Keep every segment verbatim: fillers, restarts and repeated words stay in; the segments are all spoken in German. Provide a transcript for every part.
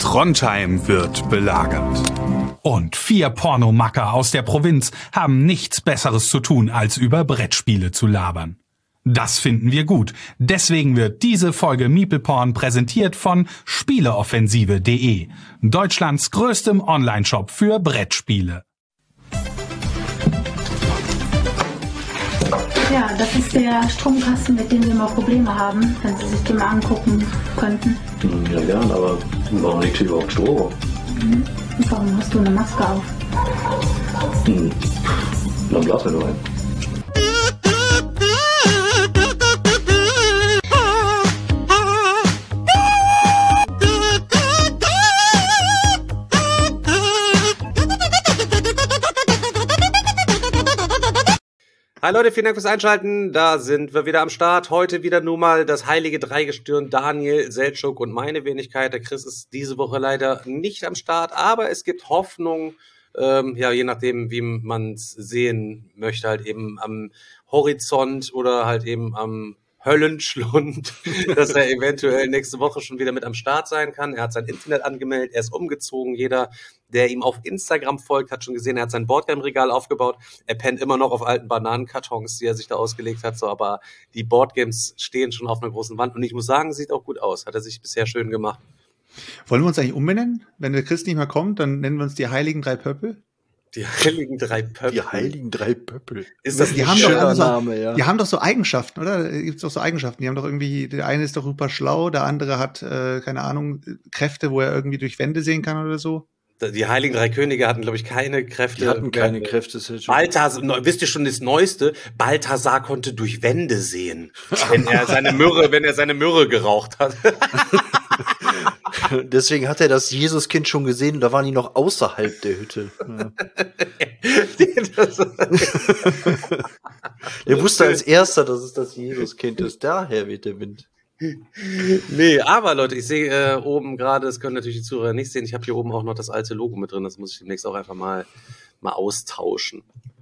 Trondheim wird belagert. Und vier Pornomacker aus der Provinz haben nichts Besseres zu tun, als über Brettspiele zu labern. Das finden wir gut. Deswegen wird diese Folge MeeplePorn präsentiert von Spieleoffensive punkt de, Deutschlands größtem Onlineshop für Brettspiele. Ja, das ist der Stromkasten, mit dem wir immer Probleme haben, wenn Sie sich den mal angucken könnten. Ja, gern, aber warum liegt hier überhaupt Strom? Mhm. Warum hast du eine Maske auf? Hm. Dann blasen wir nur ein. Hi Leute, vielen Dank fürs Einschalten. Da sind wir wieder am Start. Heute wieder nur mal das heilige Dreigestirn Daniel, Seltschuk und meine Wenigkeit. Der Chris ist diese Woche leider nicht am Start, aber es gibt Hoffnung, ähm, ja, je nachdem, wie man es sehen möchte, halt eben am Horizont oder halt eben am Höllenschlund, dass er eventuell nächste Woche schon wieder mit am Start sein kann. Er hat sein Internet angemeldet, er ist umgezogen. Jeder, der ihm auf Instagram folgt, hat schon gesehen, er hat sein Boardgame-Regal aufgebaut. Er pennt immer noch auf alten Bananenkartons, die er sich da ausgelegt hat. So, aber die Boardgames stehen schon auf einer großen Wand. Und ich muss sagen, sieht auch gut aus. Hat er sich bisher schön gemacht. Wollen wir uns eigentlich umbenennen? Wenn der Chris nicht mehr kommt, dann nennen wir uns die Heiligen Drei Pöppel. Die Heiligen Drei Pöppel. Die Heiligen Drei Pöppel. Ist das die ein haben doch schöner so, Name, ja? Die haben doch so Eigenschaften, oder? Da gibt's doch so Eigenschaften. Die haben doch irgendwie, der eine ist doch super schlau, der andere hat, äh, keine Ahnung, Kräfte, wo er irgendwie durch Wände sehen kann oder so. Die Heiligen Drei Könige hatten, glaube ich, keine Kräfte. Die hatten keine Kräfte. Balthasar, wisst ihr schon das Neueste? Balthasar konnte durch Wände sehen, wenn er seine Myrrhe, wenn er seine Myrrhe geraucht hat. Deswegen hat er das Jesuskind schon gesehen, da waren die noch außerhalb der Hütte. Ja. Er wusste als erster, dass es das Jesuskind ist. Daher weht der Wind. Nee, aber Leute, ich sehe äh, oben gerade, das können natürlich die Zuhörer nicht sehen, ich habe hier oben auch noch das alte Logo mit drin, das muss ich demnächst auch einfach mal, mal austauschen.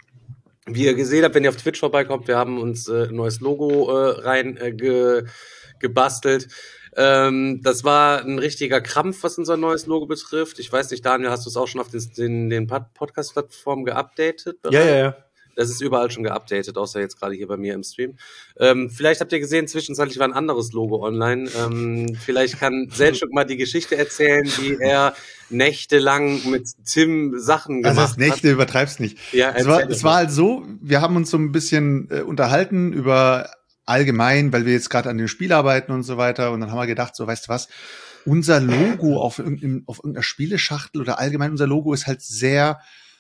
Wie ihr gesehen habt, wenn ihr auf Twitch vorbeikommt, wir haben uns äh, ein neues Logo äh, rein äh, ge, gebastelt. Ähm, das war ein richtiger Krampf, was unser neues Logo betrifft. Ich weiß nicht, Daniel, hast du es auch schon auf den, den, den Podcast-Plattformen geupdatet? Ja, ja, ja. Das ist überall schon geupdatet, außer jetzt gerade hier bei mir im Stream. Ähm, vielleicht habt ihr gesehen, zwischenzeitlich war ein anderes Logo online. Ähm, vielleicht kann Seltschuk mal die Geschichte erzählen, wie er nächtelang mit Tim Sachen gemacht hat. Also das Nächte hat. Übertreib's nicht. Ja, es war, es war halt so, wir haben uns so ein bisschen äh, unterhalten über allgemein, weil wir jetzt gerade an dem Spiel arbeiten und so weiter. Und dann haben wir gedacht, so, weißt du was, unser Logo auf, irgendein, auf irgendeiner Spieleschachtel oder allgemein unser Logo ist halt sehr,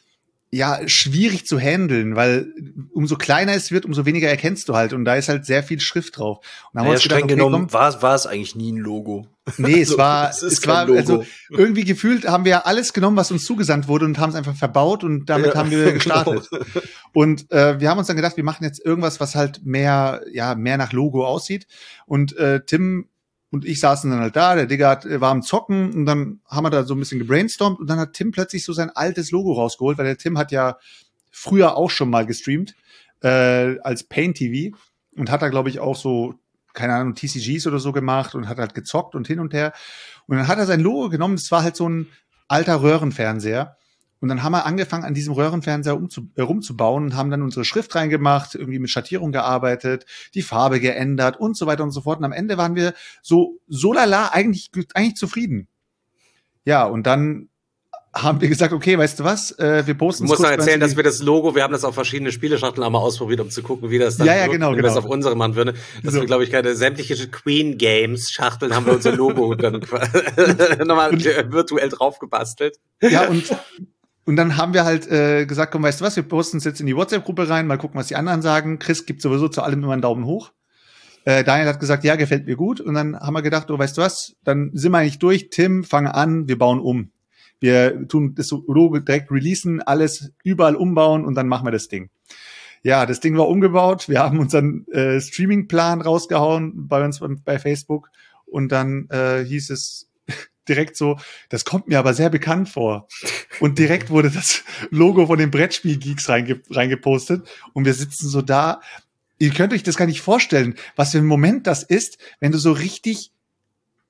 ja, schwierig zu handeln, weil umso kleiner es wird, umso weniger erkennst du halt. Und da ist halt sehr viel Schrift drauf. Und dann naja, haben wir uns streng gedacht, okay, genommen komm, war, war es eigentlich nie ein Logo. Nee, es war, es, ist es war, Logo. also irgendwie gefühlt haben wir alles genommen, was uns zugesandt wurde und haben es einfach verbaut und damit ja. haben wir gestartet. Und äh, wir haben uns dann gedacht, wir machen jetzt irgendwas, was halt mehr, ja, mehr nach Logo aussieht. Und äh, Tim und ich saßen dann halt da, der Digga hat, war am Zocken und dann haben wir da so ein bisschen gebrainstormt und dann hat Tim plötzlich so sein altes Logo rausgeholt, weil der Tim hat ja früher auch schon mal gestreamt äh, als Pain T V und hat da, glaube ich, auch so, keine Ahnung, T C Gs oder so gemacht und hat halt gezockt und hin und her. Und dann hat er sein Logo genommen, das war halt so ein alter Röhrenfernseher. Und dann haben wir angefangen, an diesem Röhrenfernseher umzu- äh, rumzubauen und haben dann unsere Schrift reingemacht, irgendwie mit Schattierung gearbeitet, die Farbe geändert und so weiter und so fort. Und am Ende waren wir so, so lala, eigentlich, eigentlich zufrieden. Ja, und dann haben wir gesagt, okay, weißt du was, äh, wir posten es. Du musst noch erzählen, dass wir das Logo, wir haben das auf verschiedene Spieleschachteln einmal ausprobiert, um zu gucken, wie das dann ja, ja, wirkt, genau, wenn genau. wir das auf unsere machen würde. Das so. wir, glaube ich, keine sämtliche Queen Games Schachteln haben wir unser Logo dann nochmal virtuell drauf gebastelt. Ja, und Und dann haben wir halt äh, gesagt, komm, weißt du was, wir posten es jetzt in die WhatsApp-Gruppe rein, mal gucken, was die anderen sagen. Chris gibt sowieso zu allem immer einen Daumen hoch. Äh, Daniel hat gesagt, ja, gefällt mir gut. Und dann haben wir gedacht, oh, weißt du was, dann sind wir eigentlich durch. Tim, fange an, wir bauen um. Wir tun das Logo direkt releasen, alles überall umbauen und dann machen wir das Ding. Ja, das Ding war umgebaut. Wir haben unseren äh, Streaming-Plan rausgehauen bei uns bei Facebook. Und dann äh, hieß es direkt so, das kommt mir aber sehr bekannt vor. Und direkt wurde das Logo von den Brettspiel-Geeks reinge- reingepostet. Und wir sitzen so da. Ihr könnt euch das gar nicht vorstellen, was für ein Moment das ist, wenn du so richtig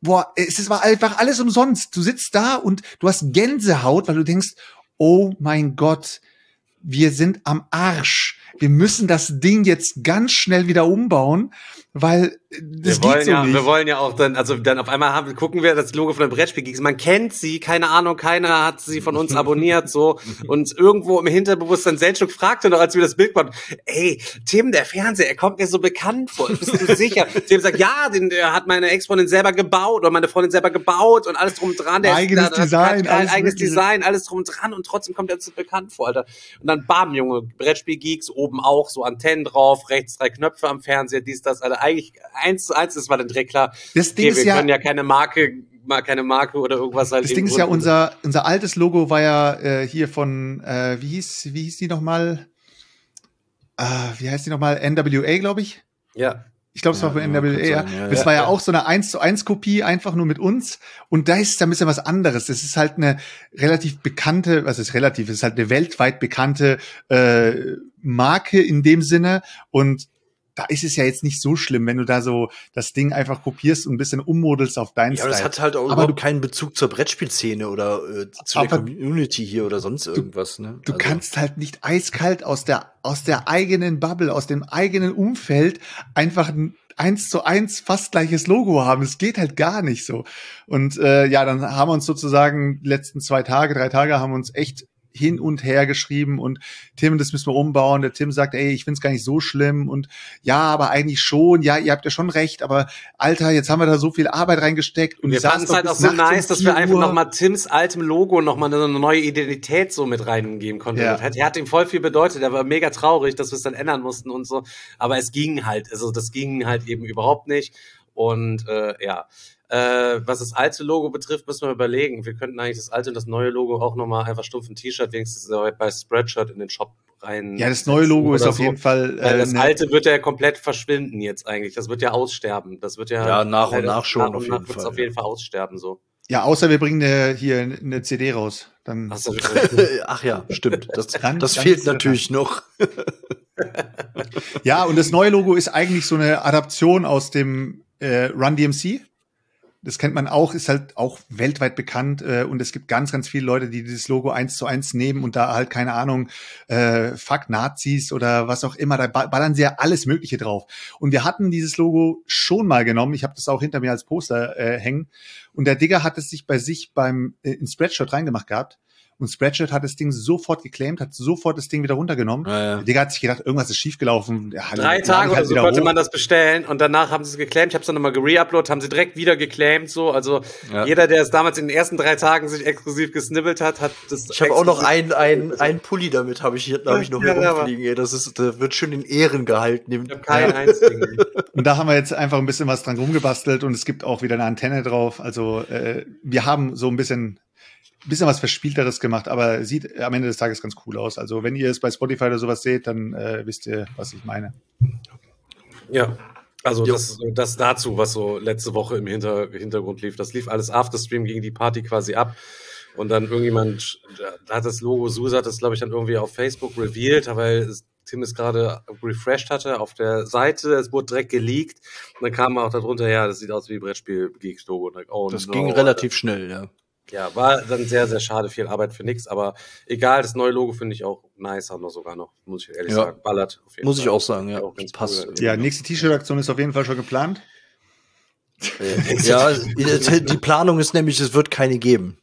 boah, es war einfach alles umsonst. Du sitzt da und du hast Gänsehaut, weil du denkst, oh mein Gott, wir sind am Arsch. Wir müssen das Ding jetzt ganz schnell wieder umbauen, weil das wir wollen geht so ja, nicht. Wir wollen ja auch dann, also dann auf einmal haben, gucken wir das Logo von den Brettspiel-Geeks. Man kennt sie, keine Ahnung, keiner hat sie von uns abonniert, so. Und irgendwo im Hinterbewusstsein Selchuk fragte noch, als wir das Bild konnten, ey, Tim, der Fernseher, er kommt mir so bekannt vor. Bist du sicher? Tim sagt, ja, den der hat meine Ex-Freundin selber gebaut oder meine Freundin selber gebaut und alles drum und dran. Der eigenes ist, da, Design, hat, alles eigenes mögliche. Design, alles drum und dran und trotzdem kommt er uns so bekannt vor, Alter. Und dann bam, Junge, Brettspiel-Geeks, oben auch so Antennen drauf, rechts drei Knöpfe am Fernseher, dies, das, Alter. Eigentlich eins zu eins, das war dann direkt klar. Das Ding Okay, ist wir ja, können ja keine Marke, mal keine Marke oder irgendwas halt. das Ding ist ja, unser, unser altes Logo war ja äh, hier von, äh, wie hieß, wie hieß die nochmal? Äh, wie heißt die nochmal? N W A, glaube ich. Ja. Ich glaube, es Ja, war von ja, N W A. kann Ja. sein, ja, Das ja, war ja, ja. auch so eine eins zu eins Kopie, einfach nur mit uns. Und da ist es ein bisschen was anderes. Das ist halt eine relativ bekannte, was ist relativ, es ist halt eine weltweit bekannte äh, Marke in dem Sinne. Und da ist es ja jetzt nicht so schlimm, wenn du da so das Ding einfach kopierst und ein bisschen ummodelst auf deinen Ja, aber das Style. hat halt auch Aber überhaupt keinen Bezug zur Brettspielszene oder äh, zu der Aber Community hier oder sonst irgendwas. Ne? Du Also, kannst halt nicht eiskalt aus der, aus der eigenen Bubble, aus dem eigenen Umfeld einfach ein eins zu eins fast gleiches Logo haben. Es geht halt gar nicht so. Und äh, ja, dann haben wir uns sozusagen die letzten zwei Tage, drei Tage haben wir uns echt hin und her geschrieben und Tim, das müssen wir umbauen. Der Tim sagt, ey, ich find's gar nicht so schlimm und ja, aber eigentlich schon. Ja, ihr habt ja schon recht, aber Alter, jetzt haben wir da so viel Arbeit reingesteckt. Und wir ich saß fanden es doch halt bis auch so nachts um nice, dass wir vier einfach Uhr. nochmal Tims altem Logo nochmal eine neue Identität so mit reingeben konnten. Ja. Er hat, er hat ihm voll viel bedeutet. Er war mega traurig, dass wir es dann ändern mussten und so. Aber es ging halt, also das ging halt eben überhaupt nicht. Und äh, ja, äh, was das alte Logo betrifft, müssen wir überlegen. Wir könnten eigentlich das alte und das neue Logo auch nochmal einfach stumpf ein T-Shirt wenigstens bei Spreadshirt in den Shop rein. Ja, das neue Logo ist oder auf so. jeden Fall. Weil das ne- alte wird ja komplett verschwinden jetzt eigentlich. Das wird ja aussterben. Das wird ja, Ja, nach und leider- nach schon nach und auf nach jeden wird's Fall, auf jeden Fall aussterben so. Ja, außer wir bringen eine, hier eine C D raus. Dann Hast du Ach ja, stimmt. Das, Dann- das dann fehlt ist es natürlich noch. Ja, und das neue Logo ist eigentlich so eine Adaption aus dem äh, Run D M C. Das kennt man auch, ist halt auch weltweit bekannt äh, und es gibt ganz, ganz viele Leute, die dieses Logo eins zu eins nehmen und da halt, keine Ahnung, äh, fuck Nazis oder was auch immer, da ba- ballern sie ja alles Mögliche drauf. Und wir hatten dieses Logo schon mal genommen, ich habe das auch hinter mir als Poster äh, hängen und der Digger hat es sich bei sich beim äh, in Spreadshirt reingemacht gehabt. Und Spreadshirt hat das Ding sofort geclaimt, hat sofort das Ding wieder runtergenommen. Ja, ja. Der Digga hat sich gedacht, irgendwas ist schiefgelaufen. Ja, Drei dann Tage lade ich oder halt so wieder konnte hoch. man das bestellen und danach haben sie es geclaimt. Ich habe es dann nochmal gereuploadet, haben sie direkt wieder geclaimt. So, also Ja. jeder, der es damals in den ersten drei Tagen sich exklusiv gesnibbelt hat, hat das. Ich habe auch noch exklusiv- ein, ein, ein Pulli damit, habe ich, hier- hab ich noch Ja, hier ja, rumfliegen. Ey. Das ist, das wird schön in Ehren gehalten. Ich habe keinen einzigen. Und da haben wir jetzt einfach ein bisschen was dran rumgebastelt und es gibt auch wieder eine Antenne drauf. Also äh, wir haben so ein bisschen bisschen was Verspielteres gemacht, aber sieht am Ende des Tages ganz cool aus. Also wenn ihr es bei Spotify oder sowas seht, dann äh, wisst ihr, was ich meine. Ja, also Jo. das, das dazu, was so letzte Woche im Hinter, Hintergrund lief. Das lief alles Afterstream, ging die Party quasi ab. Und dann irgendjemand, da hat das Logo, Susa hat das, glaube ich, dann irgendwie auf Facebook revealed, weil es, Tim es gerade refreshed hatte auf der Seite. Es wurde direkt geleakt. Und dann kam auch darunter, ja, das sieht aus wie Brettspiel-Geeks-Logo. Und dann, oh Das no, ging Alter. relativ schnell, ja. Ja, war dann sehr, sehr schade, viel Arbeit für nichts, aber egal, das neue Logo finde ich auch nicer noch sogar noch, muss ich ehrlich Ja. sagen. Ballert auf jeden Muss Fall. ich auch sagen, ja. Auch ganz Passt. cool. Ja, nächste T-Shirt-Aktion ist auf jeden Fall schon geplant. Ja, die Planung ist nämlich, es wird keine geben.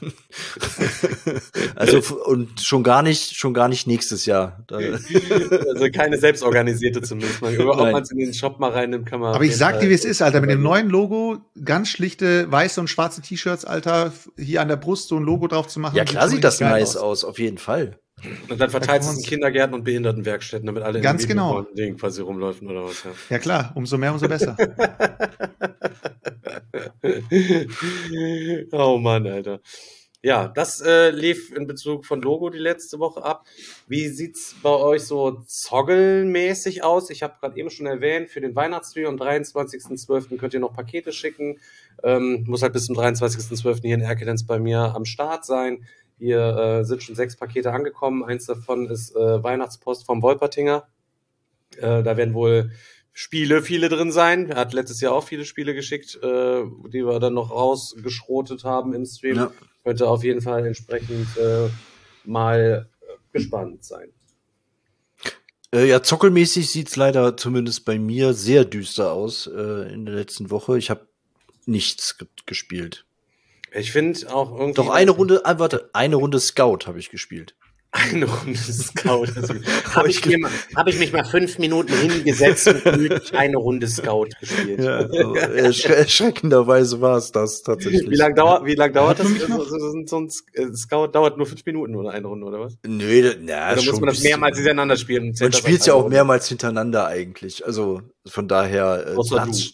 Also f- und schon gar nicht, schon gar nicht nächstes Jahr. Da, Also keine selbstorganisierte zumindest. Man, ob Nein. man es in den Shop mal reinnimmt, kann man. Aber auf ich jeden sag Fall- dir, wie es ist, Alter. Mit dem neuen Logo, ganz schlichte weiße und schwarze T-Shirts, Alter, hier an der Brust so ein Logo drauf zu machen. ja klar schon sieht das richtig geil nice aus, auf jeden Fall. Und dann verteilt Da es kann in Kindergärten und Behindertenwerkstätten, damit alle Ganz in genau. dem Ding quasi rumläufen oder was, ja. Ja klar, umso mehr, umso besser. Oh Mann, Alter. Ja, das äh, lief in Bezug von Logo die letzte Woche ab. Wie sieht's bei euch so zoggelmäßig aus? Ich habe gerade eben schon erwähnt, für den Weihnachtsstream am dreiundzwanzigsten zwölften könnt ihr noch Pakete schicken. Ähm, muss halt bis zum dreiundzwanzigsten zwölften hier in Erkelenz bei mir am Start sein. Hier äh, sind schon sechs Pakete angekommen. Eins davon ist äh, Weihnachtspost vom Wolpertinger. Äh, da werden wohl Spiele viele drin sein. Er hat letztes Jahr auch viele Spiele geschickt, äh, die wir dann noch rausgeschrotet haben im Stream. Ja. Könnte auf jeden Fall entsprechend äh, mal gespannt sein. Äh, ja, zockelmäßig sieht's leider zumindest bei mir sehr düster aus äh, in der letzten Woche. Ich habe nichts ge- gespielt. Ich finde auch irgendwie... Doch eine Runde, ah, warte, eine Runde Scout habe ich gespielt. Eine Runde Scout. Habe ich, mir mal- hab ich mich mal fünf Minuten hingesetzt und gemütlich eine Runde Scout gespielt. Ja, also, ersch erschreckenderweise war es das tatsächlich. Wie lange dauert, wie lang dauert das? So, so, so, so ein Scout dauert nur fünf Minuten oder eine Runde, oder was? Nö, da, na, Oder schon muss man das ein bisschen. mehrmals hintereinander spielen? Man spielt ja auch mehrmals hintereinander eigentlich. Also von daher äh, Außer Platz-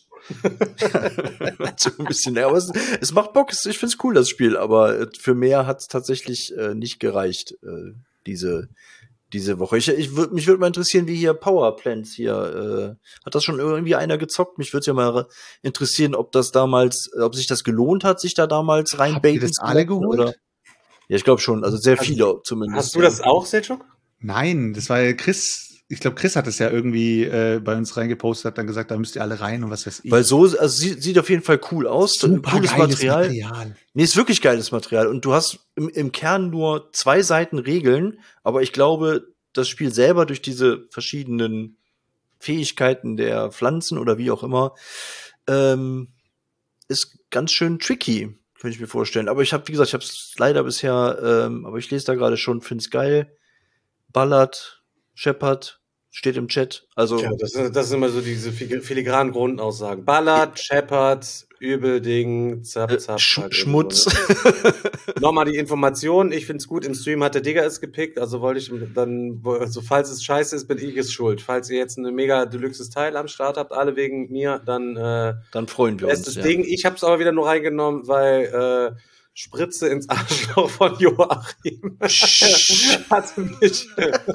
so ein bisschen, ja, aber es, es macht Bock. Es- Ich find's cool, das Spiel, aber äh, für mehr hat's tatsächlich äh, nicht gereicht, äh, diese diese Woche. Ich, ich würd, mich würde mal interessieren, wie hier Power Plants hier, äh, hat das schon irgendwie einer gezockt? Mich würde ja mal interessieren, ob das damals, äh, ob sich das gelohnt hat, sich da damals reinbaiten das zu alle lassen, geholt? oder? Ja, ich glaube schon, also sehr Hast- viele zumindest. Hast du das auch, Selchuk? Nein, das war ja Chris. Ich glaube, Chris hat es ja irgendwie äh, bei uns reingepostet, hat dann gesagt, da müsst ihr alle rein und was weiß ich. Weil so, also sieht, sieht auf jeden Fall cool aus. Super Cooles geiles Material. Material. Nee, ist wirklich geiles Material. Und du hast im, im Kern nur zwei Seiten Regeln, aber ich glaube, das Spiel selber durch diese verschiedenen Fähigkeiten der Pflanzen oder wie auch immer, ähm, ist ganz schön tricky, könnte ich mir vorstellen. Aber ich habe, wie gesagt, ich habe es leider bisher, ähm, aber ich lese da gerade schon, find's geil. Ballard, Shepard, steht im Chat. Also Ja, das, das sind immer so diese fili- filigranen Grundaussagen. Ballard, Shepard, Übelding, Zap, äh, Zap. Sch halt Schmutz. irgendwo, ne? Nochmal die Information. Ich find's gut. Im Stream hat der Digger es gepickt. Also wollte ich dann, also falls es scheiße ist, bin ich es schuld. Falls ihr jetzt ein mega deluxes Teil am Start habt, alle wegen mir, dann äh, Dann freuen wir uns. bestes Ja. Ding. Ich hab's aber wieder nur reingenommen, weil äh, Spritze ins Arschloch von Joachim hat mich.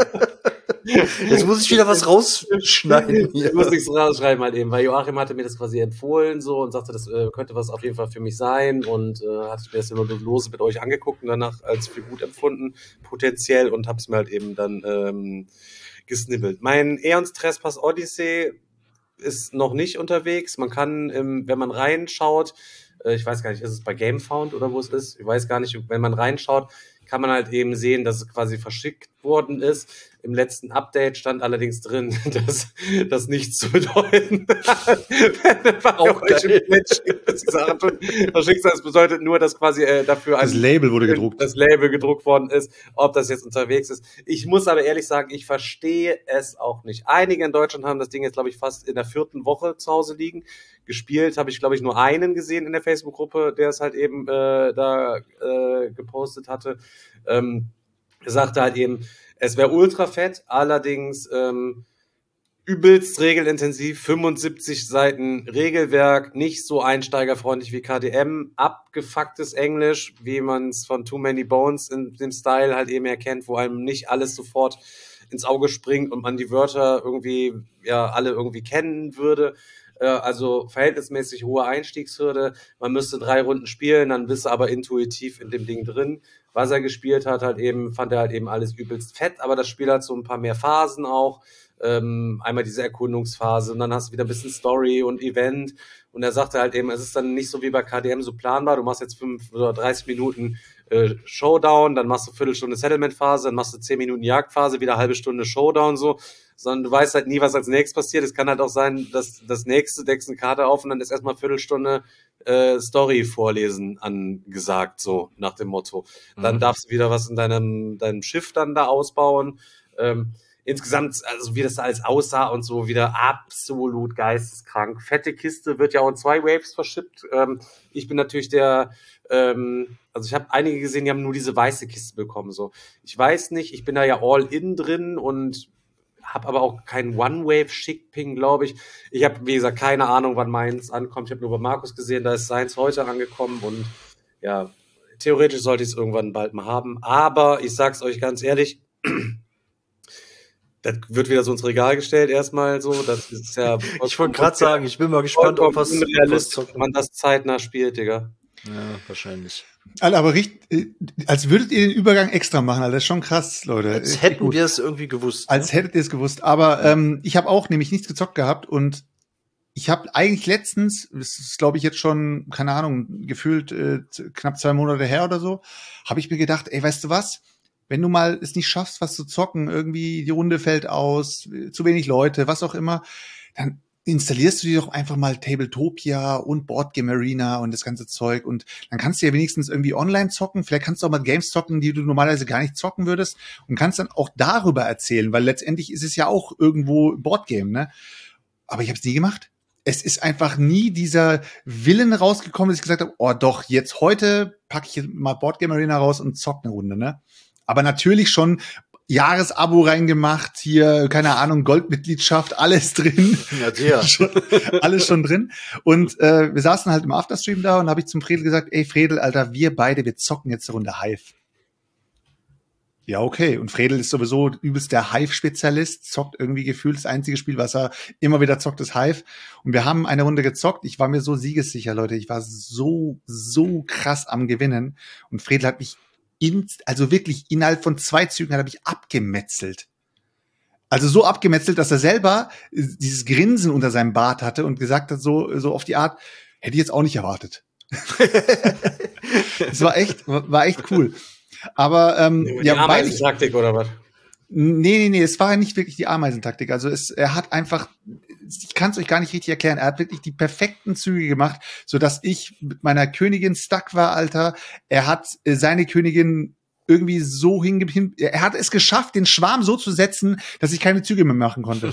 Jetzt muss ich wieder was rausschneiden hier. Ich muss nichts rausschreiben halt eben, weil Joachim hatte mir das quasi empfohlen so und sagte, das äh, könnte was auf jeden Fall für mich sein und äh, hatte ich mir das immer lose mit euch angeguckt und danach als für gut empfunden, potenziell, und hab's mir halt eben dann ähm, gesnibbelt. Mein Aeons Trespass Odyssey ist noch nicht unterwegs. Man kann, ähm, wenn man reinschaut, äh, ich weiß gar nicht, ist es bei GameFound oder wo es ist? Ich weiß gar nicht, wenn man reinschaut, kann man halt eben sehen, dass es quasi verschickt worden ist. Im letzten Update stand allerdings drin, dass das nichts zu bedeuten hat. Auch geil. Verschickt, das bedeutet nur, dass quasi äh, dafür Das ein Label wurde gedruckt. das Label gedruckt worden ist, ob das jetzt unterwegs ist. Ich muss aber ehrlich sagen, ich verstehe es auch nicht. Einige in Deutschland haben das Ding jetzt, glaube ich, fast in der vierten Woche zu Hause liegen. Gespielt habe ich, glaube ich, nur einen gesehen in der Facebook-Gruppe, der es halt eben äh, da äh, gepostet hatte. Ähm, er sagte halt eben, es wäre ultra fett, allerdings ähm, übelst regelintensiv, fünfundsiebzig Seiten Regelwerk, nicht so einsteigerfreundlich wie K D M, abgefucktes Englisch, wie man es von Too Many Bones in dem Style halt eben erkennt, wo einem nicht alles sofort ins Auge springt und man die Wörter irgendwie, ja, alle irgendwie kennen würde. Äh, also verhältnismäßig hohe Einstiegshürde. Man müsste drei Runden spielen, dann bist du aber intuitiv in dem Ding drin. Was er gespielt hat, halt eben, fand er halt eben alles übelst fett, aber das Spiel hat so ein paar mehr Phasen auch. Ähm, einmal diese Erkundungsphase und dann hast du wieder ein bisschen Story und Event und er sagte halt eben, es ist dann nicht so wie bei K D M so planbar, du machst jetzt fünf oder dreißig Minuten äh, Showdown, dann machst du Viertelstunde Settlement-Phase, dann machst du zehn Minuten Jagdphase, wieder halbe Stunde Showdown so, sondern du weißt halt nie, was als nächstes passiert. Es kann halt auch sein, dass das nächste, deckst eine Karte auf und dann ist erstmal Viertelstunde äh, Story vorlesen angesagt, so nach dem Motto. Dann Mhm. darfst du wieder was in deinem, deinem Schiff dann da ausbauen. Ähm, insgesamt, also wie das da alles aussah und so, wieder absolut geisteskrank. Fette Kiste, wird ja auch in zwei Waves verschippt. Ähm, ich bin natürlich der, ähm, also ich habe einige gesehen, die haben nur diese weiße Kiste bekommen. So, ich weiß nicht, ich bin da ja all in drin und habe aber auch keinen One-Wave-Schickping, glaube ich. Ich habe, wie gesagt, keine Ahnung, wann meins ankommt. Ich habe nur bei Markus gesehen, da ist seins heute angekommen und ja, theoretisch sollte ich es irgendwann bald mal haben. Aber ich sag's euch ganz ehrlich, das wird wieder so ins Regal gestellt erstmal so. Das ist ja Ich wollte gerade sagen, ich bin mal gespannt, ob was, unrealistisch, was ob man das zeitnah spielt, Digga. Ja, wahrscheinlich. Alter, aber richtig, als würdet ihr den Übergang extra machen, Alter. Das ist schon krass, Leute. Als hätten wir es irgendwie gewusst. Als ne? hättet ihr es gewusst. Aber ähm, ich habe auch nämlich nichts gezockt gehabt und ich habe eigentlich letztens, das ist glaube ich jetzt schon, keine Ahnung, gefühlt äh, knapp zwei Monate her oder so, habe ich mir gedacht, ey, weißt du was? Wenn du mal es nicht schaffst, was zu zocken, irgendwie die Runde fällt aus, zu wenig Leute, was auch immer, dann installierst du dir doch einfach mal Tabletopia und Boardgame Arena und das ganze Zeug und dann kannst du ja wenigstens irgendwie online zocken, vielleicht kannst du auch mal Games zocken, die du normalerweise gar nicht zocken würdest und kannst dann auch darüber erzählen, weil letztendlich ist es ja auch irgendwo Boardgame, ne? Aber ich habe es nie gemacht. Es ist einfach nie dieser Willen rausgekommen, dass ich gesagt habe, oh doch, jetzt heute packe ich mal Boardgame Arena raus und zock eine Runde, ne? Aber natürlich schon Jahresabo reingemacht, hier, keine Ahnung, Goldmitgliedschaft, alles drin. Ja, sehr. schon, alles schon drin. Und äh, wir saßen halt im Afterstream da und habe ich zum Fredel gesagt, ey Fredel, Alter, wir beide, wir zocken jetzt eine Runde Hive. Ja, okay. Und Fredel ist sowieso übelst der Hive-Spezialist, zockt irgendwie gefühlt das einzige Spiel, was er immer wieder zockt, ist Hive. Und wir haben eine Runde gezockt. Ich war mir so siegessicher, Leute. Ich war so, so krass am Gewinnen. Und Fredel hat mich inst- also wirklich innerhalb von zwei Zügen hat er mich abgemetzelt. Also so abgemetzelt, dass er selber dieses Grinsen unter seinem Bart hatte und gesagt hat, so, so auf die Art, hätte ich jetzt auch nicht erwartet. Das war echt, war echt cool. Aber ähm, Die ja, weil ich, Ameisentaktik oder was? nee, nee, nee, es war nicht wirklich die Ameisentaktik. Also es, er hat einfach, ich kann es euch gar nicht richtig erklären, er hat wirklich die perfekten Züge gemacht, so dass ich mit meiner Königin stuck war, Alter. Er hat äh, seine Königin irgendwie so hinge... Hin, er hat es geschafft, den Schwarm so zu setzen, dass ich keine Züge mehr machen konnte.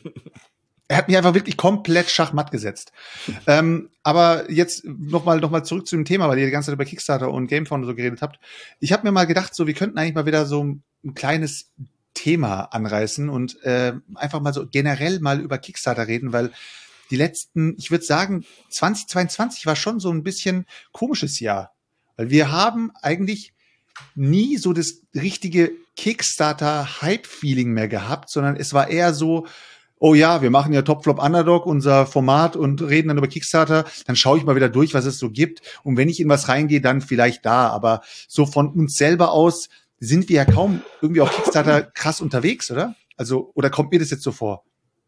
Er hat mich einfach wirklich komplett schachmatt gesetzt. ähm, aber jetzt nochmal noch mal zurück zu dem Thema, weil ihr die ganze Zeit über Kickstarter und Gamefound so geredet habt. Ich habe mir mal gedacht, so wir könnten eigentlich mal wieder so ein, ein kleines Thema anreißen und äh, einfach mal so generell mal über Kickstarter reden, weil die letzten, ich würde sagen, zwanzig zweiundzwanzig war schon so ein bisschen komisches Jahr. Weil wir haben eigentlich nie so das richtige Kickstarter-Hype-Feeling mehr gehabt, sondern es war eher so, oh ja, wir machen ja Top Flop Underdog, unser Format, und reden dann über Kickstarter, dann schaue ich mal wieder durch, was es so gibt. Und wenn ich in was reingehe, dann vielleicht da. Aber so von uns selber aus sind wir ja kaum irgendwie auf Kickstarter krass unterwegs, oder? Also, oder kommt mir das jetzt so vor?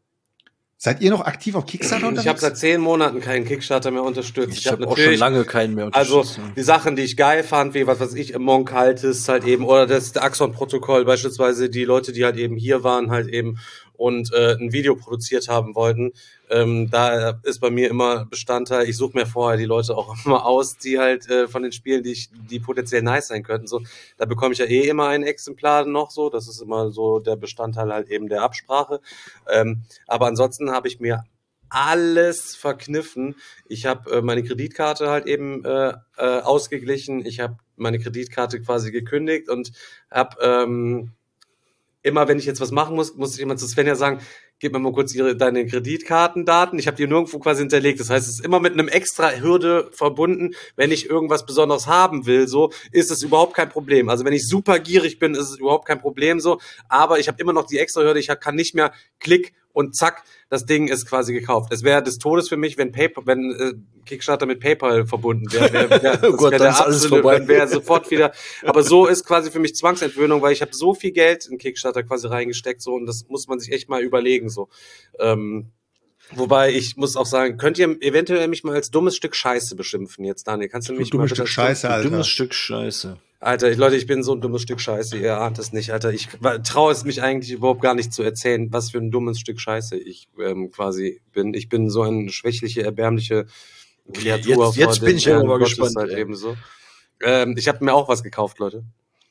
Seid ihr noch aktiv auf Kickstarter unterwegs? Ich habe seit zehn Monaten keinen Kickstarter mehr unterstützt. Ich, ich habe hab auch schon lange keinen mehr also unterstützt. Also die Sachen, die ich geil fand, wie was weiß ich, Monk Altis halt eben, oder das Axon-Protokoll beispielsweise, die Leute, die halt eben hier waren, halt eben und äh, ein Video produziert haben wollten. Ähm, da ist bei mir immer Bestandteil, ich suche mir vorher die Leute auch immer aus, die halt äh, von den Spielen, die ich, die potenziell nice sein könnten. So, da bekomme ich ja eh immer ein Exemplar noch so. Das ist immer so der Bestandteil halt eben der Absprache. Ähm, aber ansonsten habe ich mir alles verkniffen. Ich habe äh, meine Kreditkarte halt eben äh, äh, ausgeglichen. Ich habe meine Kreditkarte quasi gekündigt und habe ähm, immer, wenn ich jetzt was machen muss, muss ich immer zu Svenja sagen, gib mir mal kurz ihre, deine Kreditkartendaten. Ich habe die nirgendwo quasi hinterlegt. Das heißt, es ist immer mit einem extra Hürde verbunden. Wenn ich irgendwas Besonderes haben will, so, ist es überhaupt kein Problem. Also wenn ich super gierig bin, ist es überhaupt kein Problem so. Aber ich habe immer noch die extra Hürde. Ich kann nicht mehr Klick und zack, das Ding ist quasi gekauft. Es wäre des Todes für mich, wenn PayPal, wenn äh, Kickstarter mit PayPal verbunden wäre. Wär, wär, das oh Gott, wäre der absolute, wäre sofort wieder. Aber so ist quasi für mich Zwangsentwöhnung, weil ich habe so viel Geld in Kickstarter quasi reingesteckt, so, und das muss man sich echt mal überlegen, so. Ähm, wobei ich muss auch sagen, könnt ihr eventuell mich mal als dummes Stück Scheiße beschimpfen jetzt, Daniel? Kannst du mich du mal dummes Stück Scheiße, ein Alter. dummes Stück Scheiße. Alter, ich, Leute, ich bin so ein dummes Stück Scheiße, ihr ahnt es nicht, Alter. Ich traue es mich eigentlich überhaupt gar nicht zu erzählen, was für ein dummes Stück Scheiße ich ähm, quasi bin. Ich bin so eine schwächliche, erbärmliche Kreatur. Jetzt, jetzt bin ich aber mal gespannt. Halt eben so. ähm, ich habe mir auch was gekauft, Leute.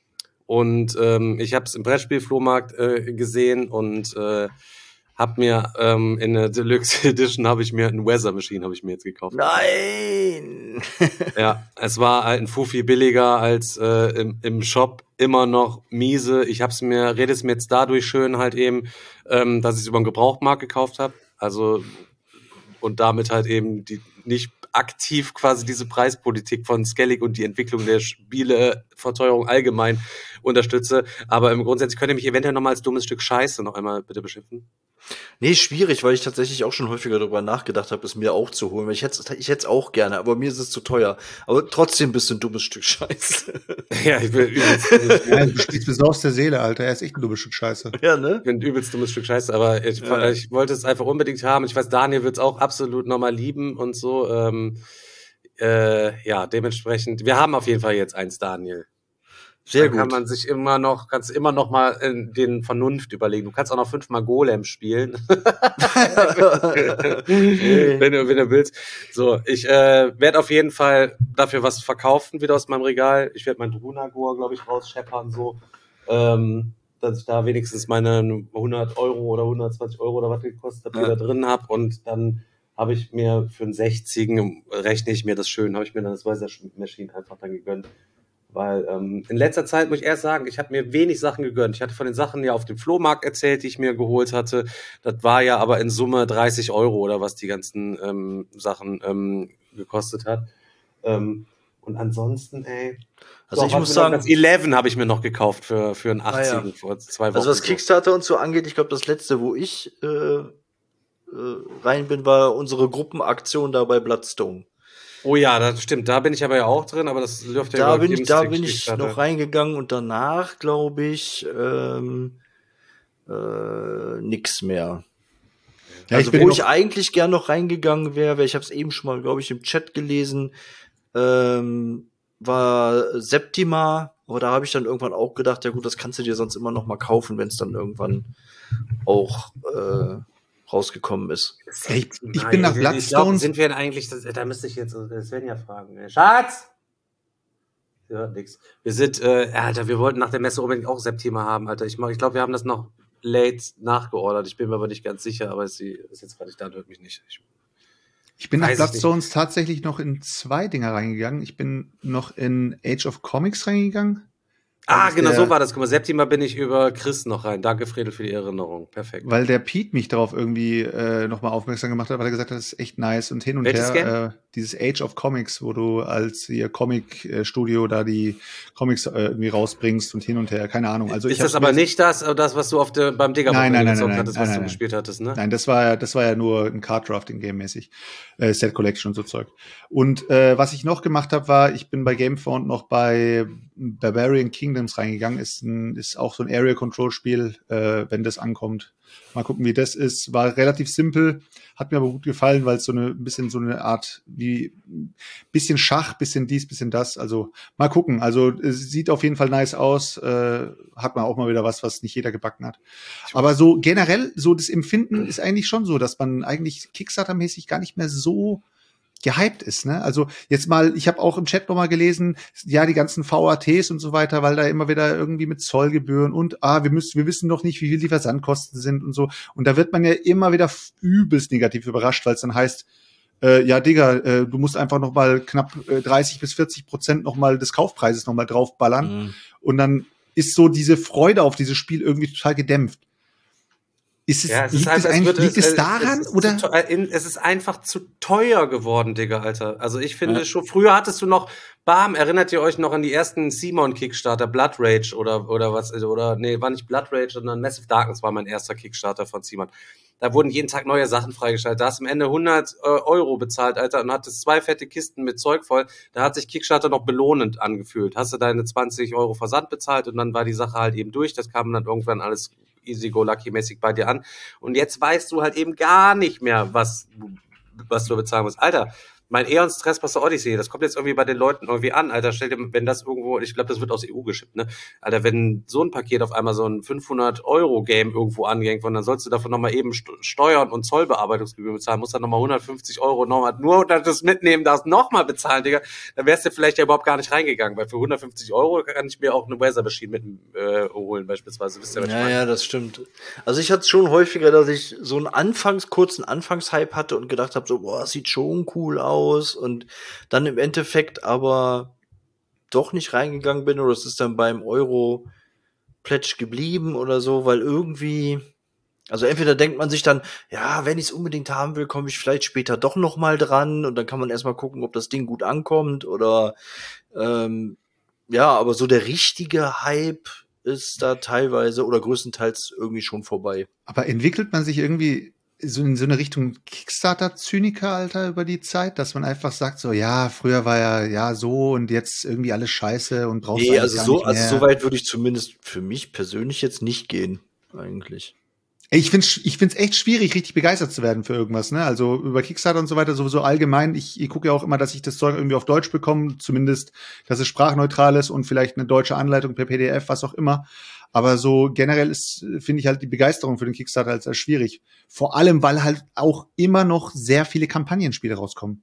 Und ähm, ich habe es im Brettspiel-Flohmarkt äh, gesehen und äh, hab mir ähm, in der Deluxe Edition habe ich mir ein Weather Machine habe ich mir jetzt gekauft. Nein! Ja, es war halt ein Fuffi billiger als äh, im, im Shop, immer noch miese. Ich hab's mir, rede es mir jetzt dadurch schön halt eben, ähm, dass ich es über einen Gebrauchtmarkt gekauft habe. Also und damit halt eben die nicht aktiv quasi diese Preispolitik von Skellig und die Entwicklung der Spieleverteuerung allgemein unterstütze. Aber im Grundsatz könnt ihr mich eventuell nochmal als dummes Stück Scheiße noch einmal bitte beschimpfen. Nee, schwierig, weil ich tatsächlich auch schon häufiger darüber nachgedacht habe, es mir auch zu holen. Weil ich hätte ich hätte es auch gerne, aber mir ist es zu teuer. Aber trotzdem bist du ein dummes Stück Scheiße. Ja, ich bin übelst, Ja, du spielst mir so aus der Seele, Alter. Er ist echt ein dummes Stück Scheiße. Ja, ne? ich bin ein übelst dummes Stück Scheiße, aber ich, Ja. ich wollte es einfach unbedingt haben. Ich weiß, Daniel wird es auch absolut nochmal lieben und so. Ähm, äh, ja, dementsprechend, wir haben auf jeden Fall jetzt eins, Daniel. Sehr Dann gut. kann man sich immer noch, kannst du immer noch mal in den Vernunft überlegen. Du kannst auch noch fünfmal Golem spielen. wenn du, wenn du willst. So, ich äh, werde auf jeden Fall dafür was verkaufen, wieder aus meinem Regal. Ich werde mein Drunagor, glaube ich, rausscheppern, so, ähm, dass ich da wenigstens meine hundert Euro oder hundertzwanzig Euro oder was gekostet hat, Ja. wieder drin habe. Und dann habe ich mir für einen sechzigen, rechne ich mir das schön, habe ich mir dann das Weiser Machine einfach dann gegönnt. Weil ähm, in letzter Zeit muss ich erst sagen, ich habe mir wenig Sachen gegönnt. Ich hatte von den Sachen ja auf dem Flohmarkt erzählt, die ich mir geholt hatte. Das war ja aber in Summe dreißig Euro oder was die ganzen ähm, Sachen ähm, gekostet hat. Ähm, und ansonsten, ey. Also ich was muss mir noch- sagen- das elf habe ich mir noch gekauft für, für einen Ah, ja. achtzigen vor zwei Wochen. Also was so. Kickstarter und so angeht, ich glaube, das letzte, wo ich äh, äh, rein bin, war unsere Gruppenaktion da bei Bloodstone. Oh ja, das stimmt. Da bin ich aber ja auch drin, aber das läuft ja Da über bin ich, da Gamestick bin ich Kickstarter. noch reingegangen und danach, glaube ich, ähm, äh, nix mehr. Ja, Also ich bin wo noch- ich eigentlich gern noch reingegangen wäre, ich habe es eben schon mal, glaube ich, im Chat gelesen, ähm, war Septima, aber da habe ich dann irgendwann auch gedacht, ja gut, das kannst du dir sonst immer noch mal kaufen, wenn es dann irgendwann auch äh, rausgekommen ist. Ey, ich bin nach Ich glaube, Bloodstones. sind wir denn eigentlich, das, da müsste ich jetzt äh, Svenja fragen. Äh, Schatz! Sie hört nix. Wir sind, äh, Alter, wir wollten nach der Messe unbedingt auch Septima haben, Alter. Ich, mach- ich glaube, wir haben das noch late nachgeordert. Ich bin mir aber nicht ganz sicher, aber sie ist jetzt gerade nicht da und hört mich nicht. Ich, Ich bin nach Weiß ich Bloodstones tatsächlich noch in zwei Dinger reingegangen. Ich bin noch in Age of Comics reingegangen. ah, ist genau, der- so war das. Guck mal, Septima bin ich über Chris noch rein. Danke, Fredel, für die Erinnerung. Perfekt. Weil der Pete mich darauf irgendwie äh, nochmal aufmerksam gemacht hat, weil er gesagt hat, das ist echt nice und hin und Welches her. Äh, dieses Age of Comics, wo du als ihr Comic-Studio da die Comics äh, irgendwie rausbringst und hin und her, keine Ahnung. Also ist ich das hab's aber mir- nicht das, äh, das, was du auf der, beim Digger Nein, nein, nein, gezockt nein, hattest, nein, was nein, du nein. gespielt hattest, ne? Nein, das war ja, das war ja nur ein Card-Drafting-Game-mäßig. Äh, Set Collection und so Zeug. Und äh, was ich noch gemacht habe, war, ich bin bei Gamefound noch bei Barbarian Kingdoms reingegangen. Ist, ein, ist auch so ein Area-Control-Spiel, äh, wenn das ankommt. Mal gucken, wie das ist. War relativ simpel, hat mir aber gut gefallen, weil es so eine ein bisschen so eine Art wie bisschen Schach, bisschen dies, bisschen das. Also mal gucken. Also es sieht auf jeden Fall nice aus. Äh, hat man auch mal wieder was, was nicht jeder gebacken hat. Aber so generell, so das Empfinden ist eigentlich schon so, dass man eigentlich Kickstarter-mäßig gar nicht mehr so gehypt ist, ne? Also jetzt mal, ich habe auch im Chat nochmal gelesen, ja, die ganzen V A Ts und so weiter, weil da immer wieder irgendwie mit Zollgebühren und ah, wir müssen, wir wissen noch nicht, wie viel die Versandkosten sind und so. Und da wird man ja immer wieder übelst negativ überrascht, weil es dann heißt, äh, ja, Digga, äh, du musst einfach noch mal knapp äh, dreißig bis vierzig Prozent noch mal des Kaufpreises noch mal draufballern. Mhm. Und dann ist so diese Freude auf dieses Spiel irgendwie total gedämpft. Ist es, Ja, es liegt ist einfach, es eigentlich, wird- liegt es äh, daran, es ist oder? Zu, teu- äh, in- es ist einfach zu teuer geworden, Digga, Alter. Also ich finde Ja. schon, früher hattest du noch, bam, erinnert ihr euch noch an die ersten Simon Kickstarter, Blood Rage oder, oder was, oder, nee, war nicht Blood Rage, sondern Massive Darkness war mein erster Kickstarter von Simon. Da wurden jeden Tag neue Sachen freigeschaltet. Da hast du am Ende hundert äh, Euro bezahlt, Alter, und hattest zwei fette Kisten mit Zeug voll. Da hat sich Kickstarter noch belohnend angefühlt. Hast du deine zwanzig Euro Versand bezahlt und dann war die Sache halt eben durch. Das kam dann irgendwann alles easy-go-lucky-mäßig bei dir an. Und jetzt weißt du halt eben gar nicht mehr, was, was du bezahlen musst. Alter, mein Aeons Trespasser Odyssey, das kommt jetzt irgendwie bei den Leuten irgendwie an, Alter, stell dir, wenn das irgendwo, ich glaube, das wird aus E U geschippt, ne? Alter, wenn so ein Paket auf einmal so ein fünfhundert Euro Game irgendwo angehängt wird, dann sollst du davon nochmal eben St- Steuern und Zollbearbeitungsgebühren bezahlen, musst dann nochmal hundertfünfzig Euro nochmal, nur dass du das mitnehmen darfst, nochmal bezahlen, Digga, dann wärst du vielleicht ja überhaupt gar nicht reingegangen, weil für hundertfünfzig Euro kann ich mir auch eine Weather Machine mit äh, holen, beispielsweise, wisst ihr, was ich Ja, meine? ja, das stimmt. Also ich hatte es schon häufiger, dass ich so einen Anfangs, kurzen Anfangshype hatte und gedacht habe, so, boah, das sieht schon cool aus und dann im Endeffekt aber doch nicht reingegangen bin oder es ist dann beim Euro-Pledge geblieben oder so, weil irgendwie, also entweder denkt man sich dann, ja, wenn ich es unbedingt haben will, komme ich vielleicht später doch noch mal dran und dann kann man erstmal gucken, ob das Ding gut ankommt oder ähm, ja, aber so der richtige Hype ist da teilweise oder größtenteils irgendwie schon vorbei. Aber entwickelt man sich irgendwie so in so eine Richtung Kickstarter-Zyniker, Alter, über die Zeit, dass man einfach sagt so, ja, früher war ja ja so und jetzt irgendwie alles scheiße und brauchst Nee, eigentlich also gar so, nicht mehr. also so weit würde ich zumindest für mich persönlich jetzt nicht gehen, eigentlich. Ey, Ich finde es ich find's echt schwierig, richtig begeistert zu werden für irgendwas, ne? Also über Kickstarter und so weiter sowieso allgemein. Ich, ich gucke ja auch immer, dass ich das Zeug irgendwie auf Deutsch bekomme, zumindest, dass es sprachneutral ist und vielleicht eine deutsche Anleitung per P D F, was auch immer. Aber so generell ist, finde ich halt die Begeisterung für den Kickstarter als sehr schwierig. Vor allem, weil halt auch immer noch sehr viele Kampagnenspiele rauskommen.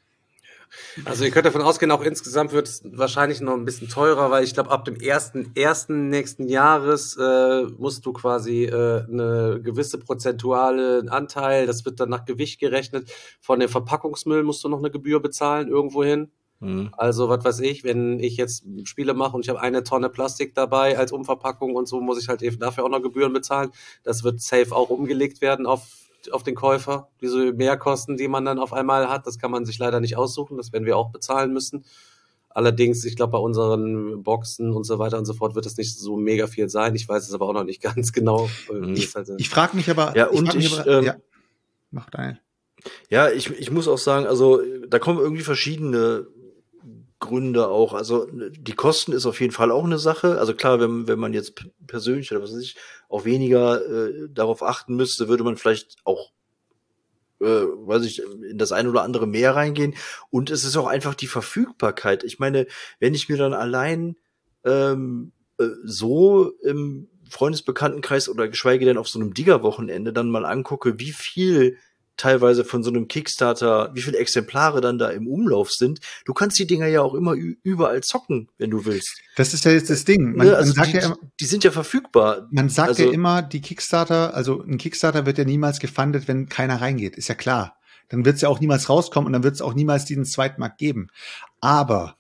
Also ihr könnt davon ausgehen, auch insgesamt wird es wahrscheinlich noch ein bisschen teurer, weil ich glaube, ab dem ersten ersten nächsten Jahres äh, musst du quasi äh, eine gewisse prozentuale Anteil, das wird dann nach Gewicht gerechnet, von dem Verpackungsmüll musst du noch eine Gebühr bezahlen irgendwohin. Mhm. Also was weiß ich, wenn ich jetzt Spiele mache und ich habe eine Tonne Plastik dabei als Umverpackung und so, muss ich halt eben dafür auch noch Gebühren bezahlen. Das wird safe auch umgelegt werden auf auf den Käufer. Diese Mehrkosten, die man dann auf einmal hat, das kann man sich leider nicht aussuchen. Das werden wir auch bezahlen müssen. Allerdings, ich glaube, bei unseren Boxen und so weiter und so fort wird das nicht so mega viel sein. Ich weiß es aber auch noch nicht ganz genau. wie Ich, es halt ich frage mich aber, Ja, und frag mich ich, aber, ähm, ja, mach dein. Ja, ich, ich muss auch sagen, also da kommen irgendwie verschiedene Gründe auch. Also die Kosten ist auf jeden Fall auch eine Sache. Also klar, wenn, wenn man jetzt p- persönlich oder was weiß ich, auch weniger äh, darauf achten müsste, würde man vielleicht auch, äh, weiß ich, in das eine oder andere mehr reingehen. Und es ist auch einfach die Verfügbarkeit. Ich meine, wenn ich mir dann allein ähm, äh, so im Freundesbekanntenkreis oder geschweige denn auf so einem Digger-Wochenende dann mal angucke, wie viel teilweise von so einem Kickstarter, wie viele Exemplare dann da im Umlauf sind. Du kannst die Dinger ja auch immer ü- überall zocken, wenn du willst. Das ist ja jetzt das Ding. Man, Ne, also man sagt die, ja immer, die sind ja verfügbar. man sagt also, ja immer, die Kickstarter, also ein Kickstarter wird ja niemals gefundet, wenn keiner reingeht. Ist ja klar. Dann wird es ja auch niemals rauskommen und dann wird es auch niemals diesen Zweitmarkt geben. Aber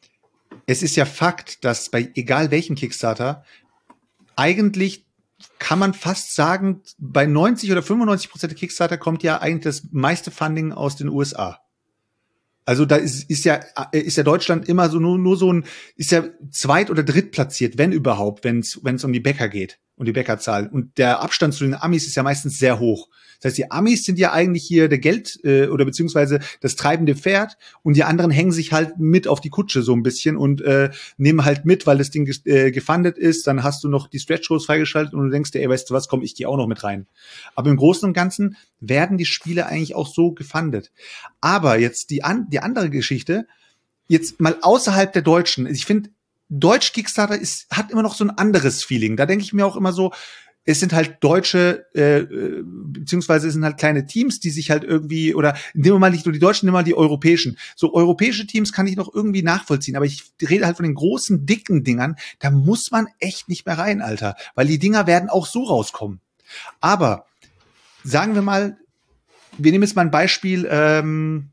es ist ja Fakt, dass bei egal welchem Kickstarter eigentlich kann man fast sagen, bei neunzig oder fünfundneunzig Prozent der Kickstarter kommt ja eigentlich das meiste Funding aus den U S A. Also da ist, ist ja ist ja Deutschland immer so nur nur so ein ist ja zweit- oder drittplatziert, wenn überhaupt, wenn es wenn es um die Bäcker geht und die Bäckerzahl. Und der Abstand zu den Amis ist ja meistens sehr hoch. Das heißt, die Amis sind ja eigentlich hier der Geld äh, oder beziehungsweise das treibende Pferd und die anderen hängen sich halt mit auf die Kutsche so ein bisschen und äh, nehmen halt mit, weil das Ding ges- äh, gefundet ist. Dann hast du noch die Stretch-Goals freigeschaltet und du denkst dir, ey, weißt du was, komm, ich gehe auch noch mit rein. Aber im Großen und Ganzen werden die Spiele eigentlich auch so gefundet. Aber jetzt die, an, die andere Geschichte, jetzt mal außerhalb der Deutschen. Ich finde, Deutsch Kickstarter ist, hat immer noch so ein anderes Feeling. Da denke ich mir auch immer so, es sind halt deutsche, äh, äh, beziehungsweise es sind halt kleine Teams, die sich halt irgendwie, oder nehmen wir mal nicht nur die Deutschen, nehmen wir mal die europäischen. So europäische Teams kann ich noch irgendwie nachvollziehen, aber ich rede halt von den großen, dicken Dingern, da muss man echt nicht mehr rein, Alter. Weil die Dinger werden auch so rauskommen. Aber, sagen wir mal, wir nehmen jetzt mal ein Beispiel, ähm,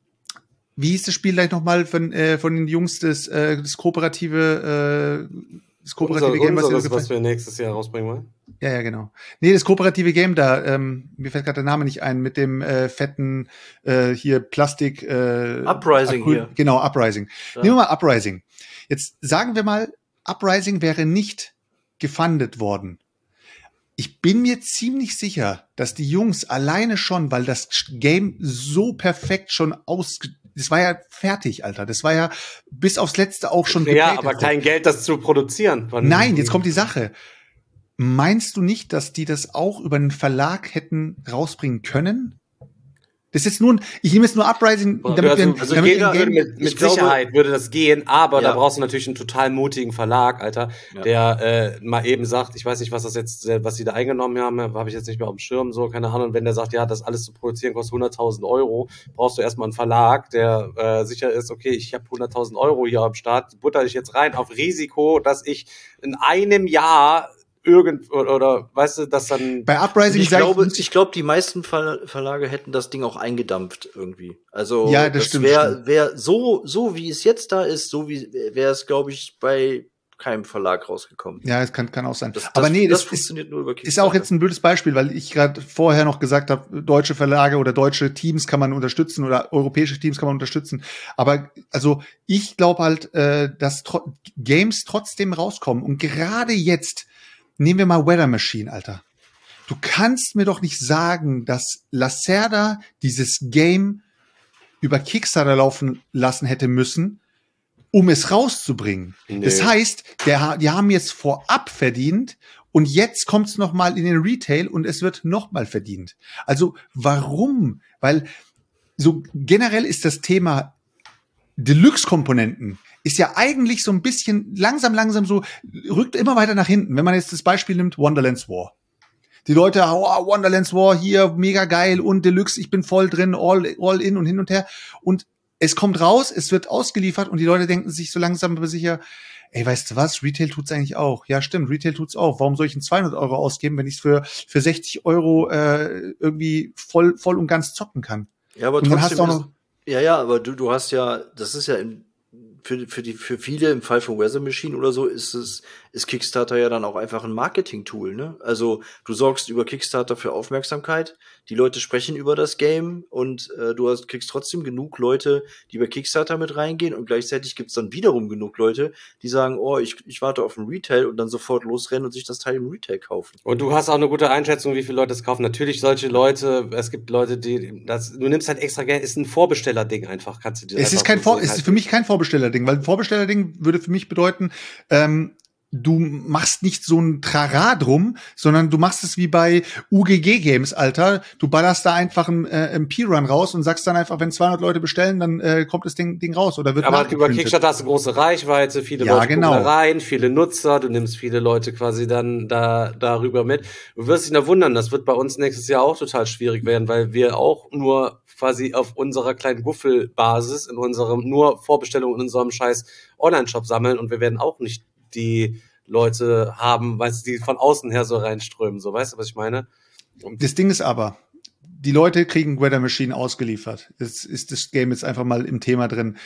wie hieß das Spiel gleich nochmal von, äh, von den Jungs, das, äh, das kooperative, äh, das kooperative Unser, Game, was, unseres, dir was wir nächstes Jahr rausbringen wollen. Ja, ja, genau. Nee, das kooperative Game da, ähm, mir fällt gerade der Name nicht ein, mit dem äh, fetten äh, hier Plastik äh, Uprising Acryl- hier. Genau, Uprising. Ja. Nehmen wir mal Uprising. Jetzt sagen wir mal, Uprising wäre nicht gefundet worden. Ich bin mir ziemlich sicher, dass die Jungs alleine schon, weil das Game so perfekt schon aus, das war ja fertig, Alter. Das war ja bis aufs Letzte auch schon Ja, gepatet. aber kein Geld, das zu produzieren. Wann- Nein, jetzt kommt die Sache. Meinst du nicht, dass die das auch über einen Verlag hätten rausbringen können? Das ist jetzt nur ein, ich nehme jetzt nur Uprising, damit also, wir, also damit geht, wir ein Game, mit, mit ich glaube- Sicherheit würde das gehen, aber Ja. da brauchst du natürlich einen total mutigen Verlag, Alter, Ja. der äh, mal eben sagt, ich weiß nicht, was das jetzt, äh, was die da eingenommen haben, habe ich jetzt nicht mehr auf dem Schirm, so, keine Ahnung, wenn der sagt, ja, das alles zu produzieren kostet hunderttausend Euro, brauchst du erstmal einen Verlag, der äh, sicher ist, okay, ich habe hunderttausend Euro hier am Start, butter ich jetzt rein auf Risiko, dass ich in einem Jahr irgend, oder, oder weißt du, dass dann bei Uprising Ich sag glaube, ich glaube, die meisten Ver Verlage hätten das Ding auch eingedampft irgendwie. Also Ja, das stimmt, wäre stimmt. wär so so wie es jetzt da ist, so wie wäre es, glaube ich, bei keinem Verlag rausgekommen. Ja, es kann, kann auch sein. Das, das, aber nee, das, das funktioniert ist, nur über ist Kickstarter. auch jetzt ein blödes Beispiel, weil ich gerade vorher noch gesagt habe, deutsche Verlage oder deutsche Teams kann man unterstützen oder europäische Teams kann man unterstützen. Aber also ich glaube halt, äh, dass tro- Games trotzdem rauskommen. Und gerade jetzt, nehmen wir mal Weather Machine, Alter. Du kannst mir doch nicht sagen, dass Lacerda dieses Game über Kickstarter laufen lassen hätte müssen, um es rauszubringen. Nee. Das heißt, der, die haben jetzt vorab verdient und jetzt kommt es noch mal in den Retail und es wird noch mal verdient. Also warum? Weil so generell ist das Thema Deluxe-Komponenten ist ja eigentlich so ein bisschen langsam, langsam so, rückt immer weiter nach hinten. Wenn man jetzt das Beispiel nimmt, Wonderlands War. Die Leute, oh, Wonderlands War hier, mega geil und Deluxe, ich bin voll drin, all, all in und hin und her. Und es kommt raus, es wird ausgeliefert und die Leute denken sich so langsam aber sicher, ey, weißt du was, Retail tut's eigentlich auch. Ja, stimmt, Retail tut's auch. Warum soll ich einen zweihundert Euro ausgeben, wenn ich es für, für sechzig Euro äh, irgendwie voll, voll und ganz zocken kann? Ja, aber und dann trotzdem hast du auch noch, ist, ja, ja, aber du, du hast ja, das ist ja in, für, für die, für viele im Fall von Weather Machine oder so ist es, ist Kickstarter ja dann auch einfach ein Marketing-Tool, ne? Also, du sorgst über Kickstarter für Aufmerksamkeit, die Leute sprechen über das Game und äh, du hast, kriegst trotzdem genug Leute, die bei Kickstarter mit reingehen und gleichzeitig gibt's dann wiederum genug Leute, die sagen, oh, ich, ich warte auf ein Retail und dann sofort losrennen und sich das Teil im Retail kaufen. Und du hast auch eine gute Einschätzung, wie viele Leute es kaufen. Natürlich solche Leute, es gibt Leute, die, das, du nimmst halt extra Geld, ist ein Vorbestellerding einfach, kannst du dir es ist kein Vor, es ist für mich kein Vorbestellerding, weil ein Vorbestellerding würde für mich bedeuten, ähm, du machst nicht so ein Trara drum, sondern du machst es wie bei U G G-Games, Alter. Du ballerst da einfach einen äh, M P-Run raus und sagst dann einfach, wenn zweihundert Leute bestellen, dann äh, kommt das Ding, Ding raus oder wird aber über nachgeprintet. Kickstarter hast du große Reichweite, viele Ja, Leute genau. gucken da rein, viele Nutzer, du nimmst viele Leute quasi dann da darüber mit. Du wirst dich da wundern, das wird bei uns nächstes Jahr auch total schwierig werden, weil wir auch nur quasi auf unserer kleinen Guffelbasis, in unserem nur Vorbestellungen in unserem scheiß Online-Shop sammeln und wir werden auch nicht die Leute haben, weißt du, die von außen her so reinströmen, so, weißt du, was ich meine? Das Ding ist aber, die Leute kriegen Weather Machine ausgeliefert. Jetzt ist das Game jetzt einfach mal im Thema drin.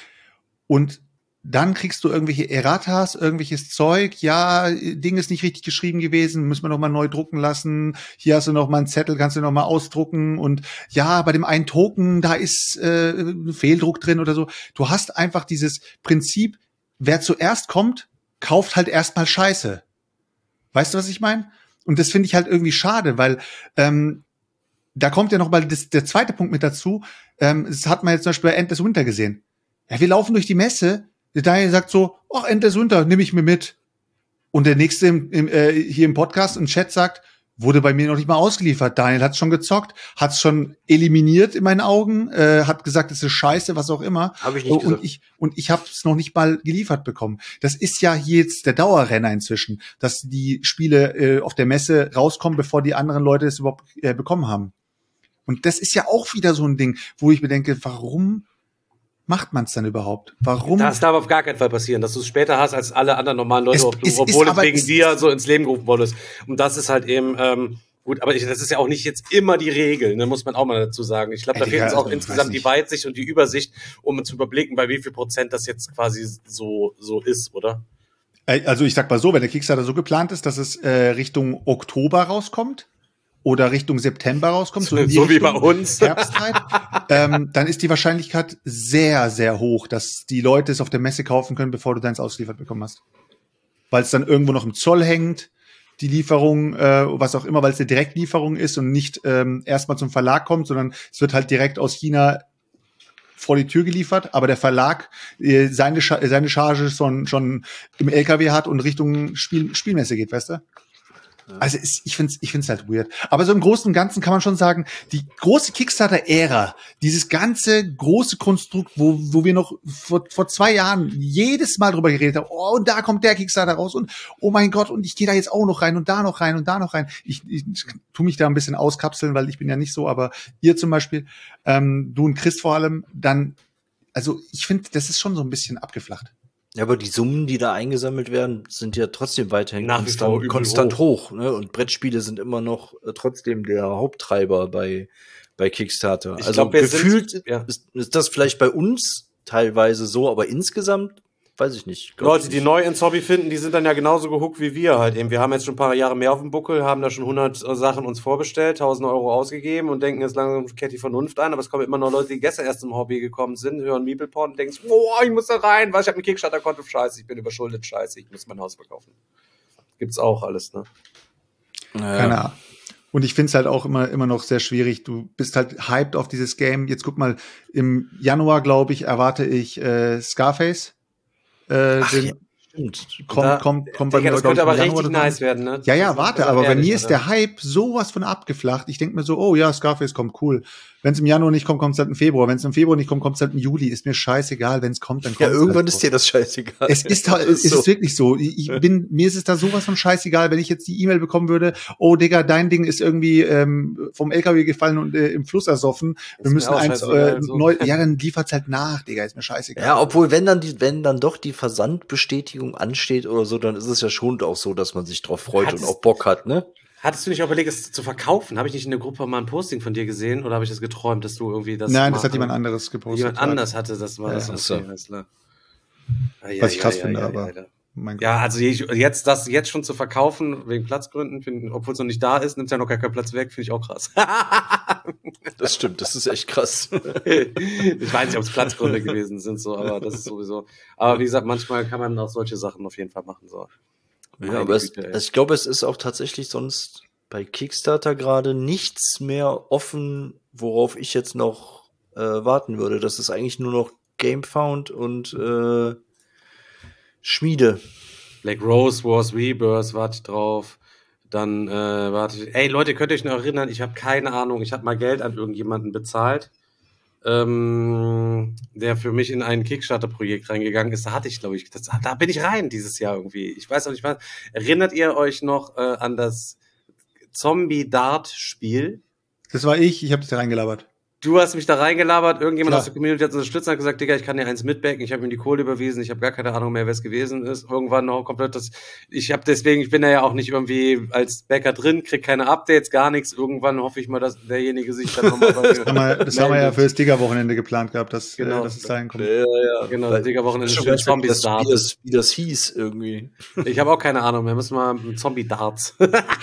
Und dann kriegst du irgendwelche Erratas, irgendwelches Zeug. Ja, Ding ist nicht richtig geschrieben gewesen, müssen wir noch mal neu drucken lassen. Hier hast du noch mal einen Zettel, kannst du noch mal ausdrucken. Und ja, bei dem einen Token, da ist äh, ein Fehldruck drin oder so. Du hast einfach dieses Prinzip, wer zuerst kommt, kauft halt erstmal Scheiße. Weißt du, was ich meine? Und das finde ich halt irgendwie schade, weil ähm, da kommt ja noch mal das, der zweite Punkt mit dazu. Ähm, das hat man jetzt zum Beispiel bei Endless Winter gesehen. Ja, wir laufen durch die Messe, der Daniel sagt so, ach, Endless Winter, nehme ich mir mit. Und der nächste im, im, äh, hier im Podcast im Chat sagt, wurde bei mir noch nicht mal ausgeliefert. Daniel hat's schon gezockt, hat's schon eliminiert in meinen Augen, äh, hat gesagt, es ist scheiße, was auch immer. Habe ich nicht und gesagt. ich und ich habe es noch nicht mal geliefert bekommen. Das ist ja hier jetzt der Dauerrenner inzwischen, dass die Spiele äh, auf der Messe rauskommen, bevor die anderen Leute es überhaupt äh, bekommen haben. Und das ist ja auch wieder so ein Ding, wo ich mir denke, warum macht man es dann überhaupt? Warum? Das darf auf gar keinen Fall passieren, dass du es später hast als alle anderen normalen Leute, Es- ob du, es ist obwohl es aber- wegen es- dir so ins Leben gerufen worden ist. Und das ist halt eben, ähm, gut, aber ich, das ist ja auch nicht jetzt immer die Regel, ne, muss man auch mal dazu sagen. Ich glaube, da Ey, fehlt uns Digga, auch also, insgesamt weiß die nicht. Weitsicht und die Übersicht, um zu überblicken, bei wie viel Prozent das jetzt quasi so, so ist, oder? Äh, Also ich sag mal so, wenn der Kickstarter so geplant ist, dass es äh, Richtung Oktober rauskommt oder Richtung September rauskommt, So- in die so wie Richtung, bei uns. Herbstzeit, ähm, dann ist die Wahrscheinlichkeit sehr, sehr hoch, dass die Leute es auf der Messe kaufen können, bevor du deins ausgeliefert bekommen hast. Weil es dann irgendwo noch im Zoll hängt, die Lieferung, äh, was auch immer, weil es eine Direktlieferung ist und nicht ähm, erstmal zum Verlag kommt, sondern es wird halt direkt aus China vor die Tür geliefert, aber der Verlag äh, seine, Scha- seine Charge schon, schon im L K W hat und Richtung Spiel, Spielmesse geht, weißt du? Also es, ich find's, ich find's halt weird. Aber so im Großen und Ganzen kann man schon sagen, die große Kickstarter-Ära, dieses ganze große Konstrukt, wo, wo wir noch vor, vor zwei Jahren jedes Mal drüber geredet haben, oh, und da kommt der Kickstarter raus und oh mein Gott, und ich gehe da jetzt auch noch rein und da noch rein und da noch rein. Ich, ich tu mich da ein bisschen auskapseln, weil ich bin ja nicht so, aber ihr zum Beispiel, ähm, du und Chris vor allem, dann, also ich finde, das ist schon so ein bisschen abgeflacht. Ja, aber die Summen, die da eingesammelt werden, sind ja trotzdem weiterhin Nach wie vor konstant, übel konstant hoch. Ne? Und Brettspiele sind immer noch äh, trotzdem der Haupttreiber bei, bei Kickstarter. Ich also glaub, wir gefühlt sind- ja. ist, ist das vielleicht bei uns teilweise so, aber insgesamt weiß ich nicht. Glaub Leute, ich die nicht. neu ins Hobby finden, die sind dann ja genauso gehuckt wie wir halt eben. Wir haben jetzt schon ein paar Jahre mehr auf dem Buckel, haben da schon hundert Sachen uns vorbestellt, tausend Euro ausgegeben und denken jetzt langsam, kehrt die Vernunft ein, aber es kommen immer noch Leute, die gestern erst im Hobby gekommen sind, hören Meeple Porn und denken, boah, ich muss da rein, was, ich habe ein Kickstarter-Konto, scheiße, ich bin überschuldet, scheiße, ich muss mein Haus verkaufen. Gibt's auch alles, ne? Ja. Keine Ahnung. Und ich finde es halt auch immer, immer noch sehr schwierig. Du bist halt hyped auf dieses Game. Jetzt guck mal, im Januar, glaube ich, erwarte ich äh, Scarface. Äh, Ach, den, ja, stimmt. kommt, Da- kommt, kommt bei Digga, mir, das glaub könnte ich, aber im Januar richtig oder so. nice werden, ne? Ja, ja, Das ist- warte, das ist aber bei ehrlich, mir ist Alter. der Hype sowas von abgeflacht. Ich denke mir so, oh ja, Scarface kommt, cool. Wenn es im Januar nicht kommt, kommt es halt im Februar. Wenn es im Februar nicht kommt, kommt es halt im Juli. Ist mir scheißegal. Wenn es kommt, dann kommt Ja, es irgendwann halt ist so. dir das scheißegal. Es ist halt, es ist wirklich so. Ich ich bin, mir ist es da sowas von scheißegal, wenn ich jetzt die E-Mail bekommen würde, oh Digga, dein Ding ist irgendwie ähm, vom L K W gefallen und äh, im Fluss ersoffen. Wir mir müssen auch eins scheißegal, äh, so. neu, ja, dann liefert's halt nach, Digga, ist mir scheißegal. Ja, obwohl, wenn dann die, wenn dann doch die Versandbestätigung ansteht oder so, dann ist es ja schon auch so, dass man sich drauf freut Hat und es- auch Bock hat, ne? Hattest du nicht auch überlegt, es zu verkaufen? Habe ich nicht in der Gruppe mal ein Posting von dir gesehen oder habe ich das geträumt, dass du irgendwie das Nein, das mal- hat jemand anderes gepostet. Jemand anders hatte das mal. Ja, das ja, okay, so. alles klar. Ja, Was ich ja, krass ja, finde, ja, aber- ja, ja. Mein Gott. Ja, also ich, jetzt das jetzt schon zu verkaufen, wegen Platzgründen, find- obwohl es noch nicht da ist, nimmt ja noch gar keinen Platz weg, finde ich auch krass. Das stimmt, das ist echt krass. Ich weiß nicht, ob es Platzgründe gewesen sind, so, aber das ist sowieso. Aber wie gesagt, manchmal kann man auch solche Sachen auf jeden Fall machen. So. Meine Ja, aber es, Güte, ey. also ich glaube, es ist auch tatsächlich sonst bei Kickstarter gerade nichts mehr offen, worauf ich jetzt noch äh, warten würde. Das ist eigentlich nur noch Gamefound und äh, Schmiede. Black Rose Wars Rebirth, warte ich drauf. Dann äh, warte ich. Ey Leute, könnt ihr euch noch erinnern? Ich habe keine Ahnung. Ich habe mal Geld an irgendjemanden bezahlt, ähm, der für mich in ein Kickstarter-Projekt reingegangen ist. Da hatte ich, glaube ich, das, da bin ich rein dieses Jahr irgendwie. Ich weiß auch nicht was. Erinnert ihr euch noch äh, an das Zombie-Dart-Spiel? Das war ich, ich habe dich da reingelabert. Du hast mich da reingelabert, irgendjemand Klar. aus der Community hat uns unterstützt und hat gesagt, Digga, ich kann dir eins mitbacken, ich habe ihm die Kohle überwiesen, ich habe gar keine Ahnung mehr, wer es gewesen ist. Irgendwann noch komplett das, ich habe deswegen, ich bin da ja auch nicht irgendwie als Bäcker drin, krieg keine Updates, gar nichts. Irgendwann hoffe ich mal, dass derjenige sich dann nochmal bei mir Das haben wir, das haben wir ja fürs Digger-Wochenende geplant gehabt, dass, Genau. äh, dass es dahin kommt. Ja, ja. Genau, Weil- Digger-Wochenende Ich ist weiß schön schon gar nicht, wie das, Zombie-Darts. wie, das, wie das hieß irgendwie. Ich habe auch keine Ahnung mehr, müssen wir mal Zombie-Darts.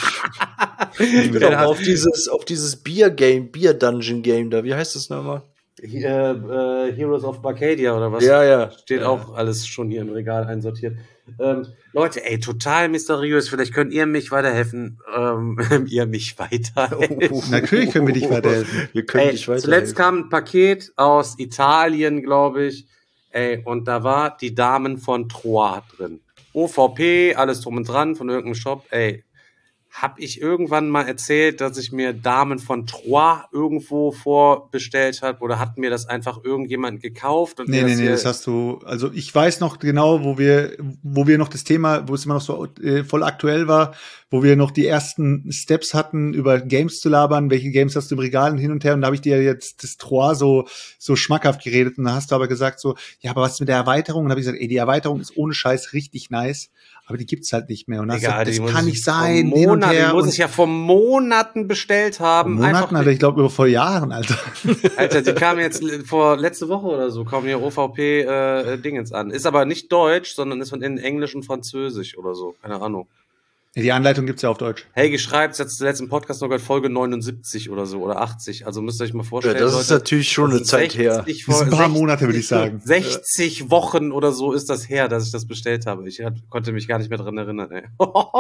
Genau, auf dieses, auf dieses Bier-Game, Bier-Dungeon-Game da, wie heißt das nochmal? Äh, äh, Heroes of Barcadia oder was? Ja, ja. Steht Ja. auch alles schon hier im Regal einsortiert. Ähm, Leute, ey, total mysteriös. Vielleicht könnt ihr mich weiterhelfen. Ähm, ihr mich weiterhelfen. Natürlich können wir dich weiterhelfen. Wir können Ey, dich weiterhelfen. zuletzt kam ein Paket aus Italien, glaube ich. Ey, und da war die Damen von Troyes drin. O V P, alles drum und dran von irgendeinem Shop. Ey, hab ich irgendwann mal erzählt, dass ich mir Damen von Troyes irgendwo vorbestellt habe oder hat mir das einfach irgendjemand gekauft? Und Nee, mir nee, nee, hier- das hast du, also ich weiß noch genau, wo wir, wo wir noch das Thema, wo es immer noch so äh, voll aktuell war, wo wir noch die ersten Steps hatten, über Games zu labern, welche Games hast du im Regal und hin und her, und da habe ich dir jetzt das Troyes so, so schmackhaft geredet, und da hast du aber gesagt so, ja, aber was ist mit der Erweiterung? Und da habe ich gesagt, ey, die Erweiterung ist ohne Scheiß richtig nice, aber die gibt's halt nicht mehr. Und dann hast du Egal, gesagt, die das muss kann ich nicht vor sein, hin und Monaten, her. die muss und ich ja vor Monaten bestellt haben. Monaten, Einfach Alter, ich glaube über vor Jahren, Alter. Alter, die kam jetzt l- vor letzte Woche oder so, kam hier O V P äh, äh, Dingens an. Ist aber nicht Deutsch, sondern ist von in Englisch und Französisch oder so. Keine Ahnung. Die Anleitung gibt's ja auf Deutsch. Helge schreibt jetzt zuletzt im Podcast noch Folge neunundsiebzig oder so oder achtzig. Also müsst ihr euch mal Ja, vorstellen. das ist Leute, natürlich schon das eine sind Zeit her. sechzig Das ist ein Fol- paar Monate, würde ich sagen. sechzig Wochen oder so ist das her, dass ich das bestellt habe. Ich hat, konnte mich gar nicht mehr dran erinnern. Ey.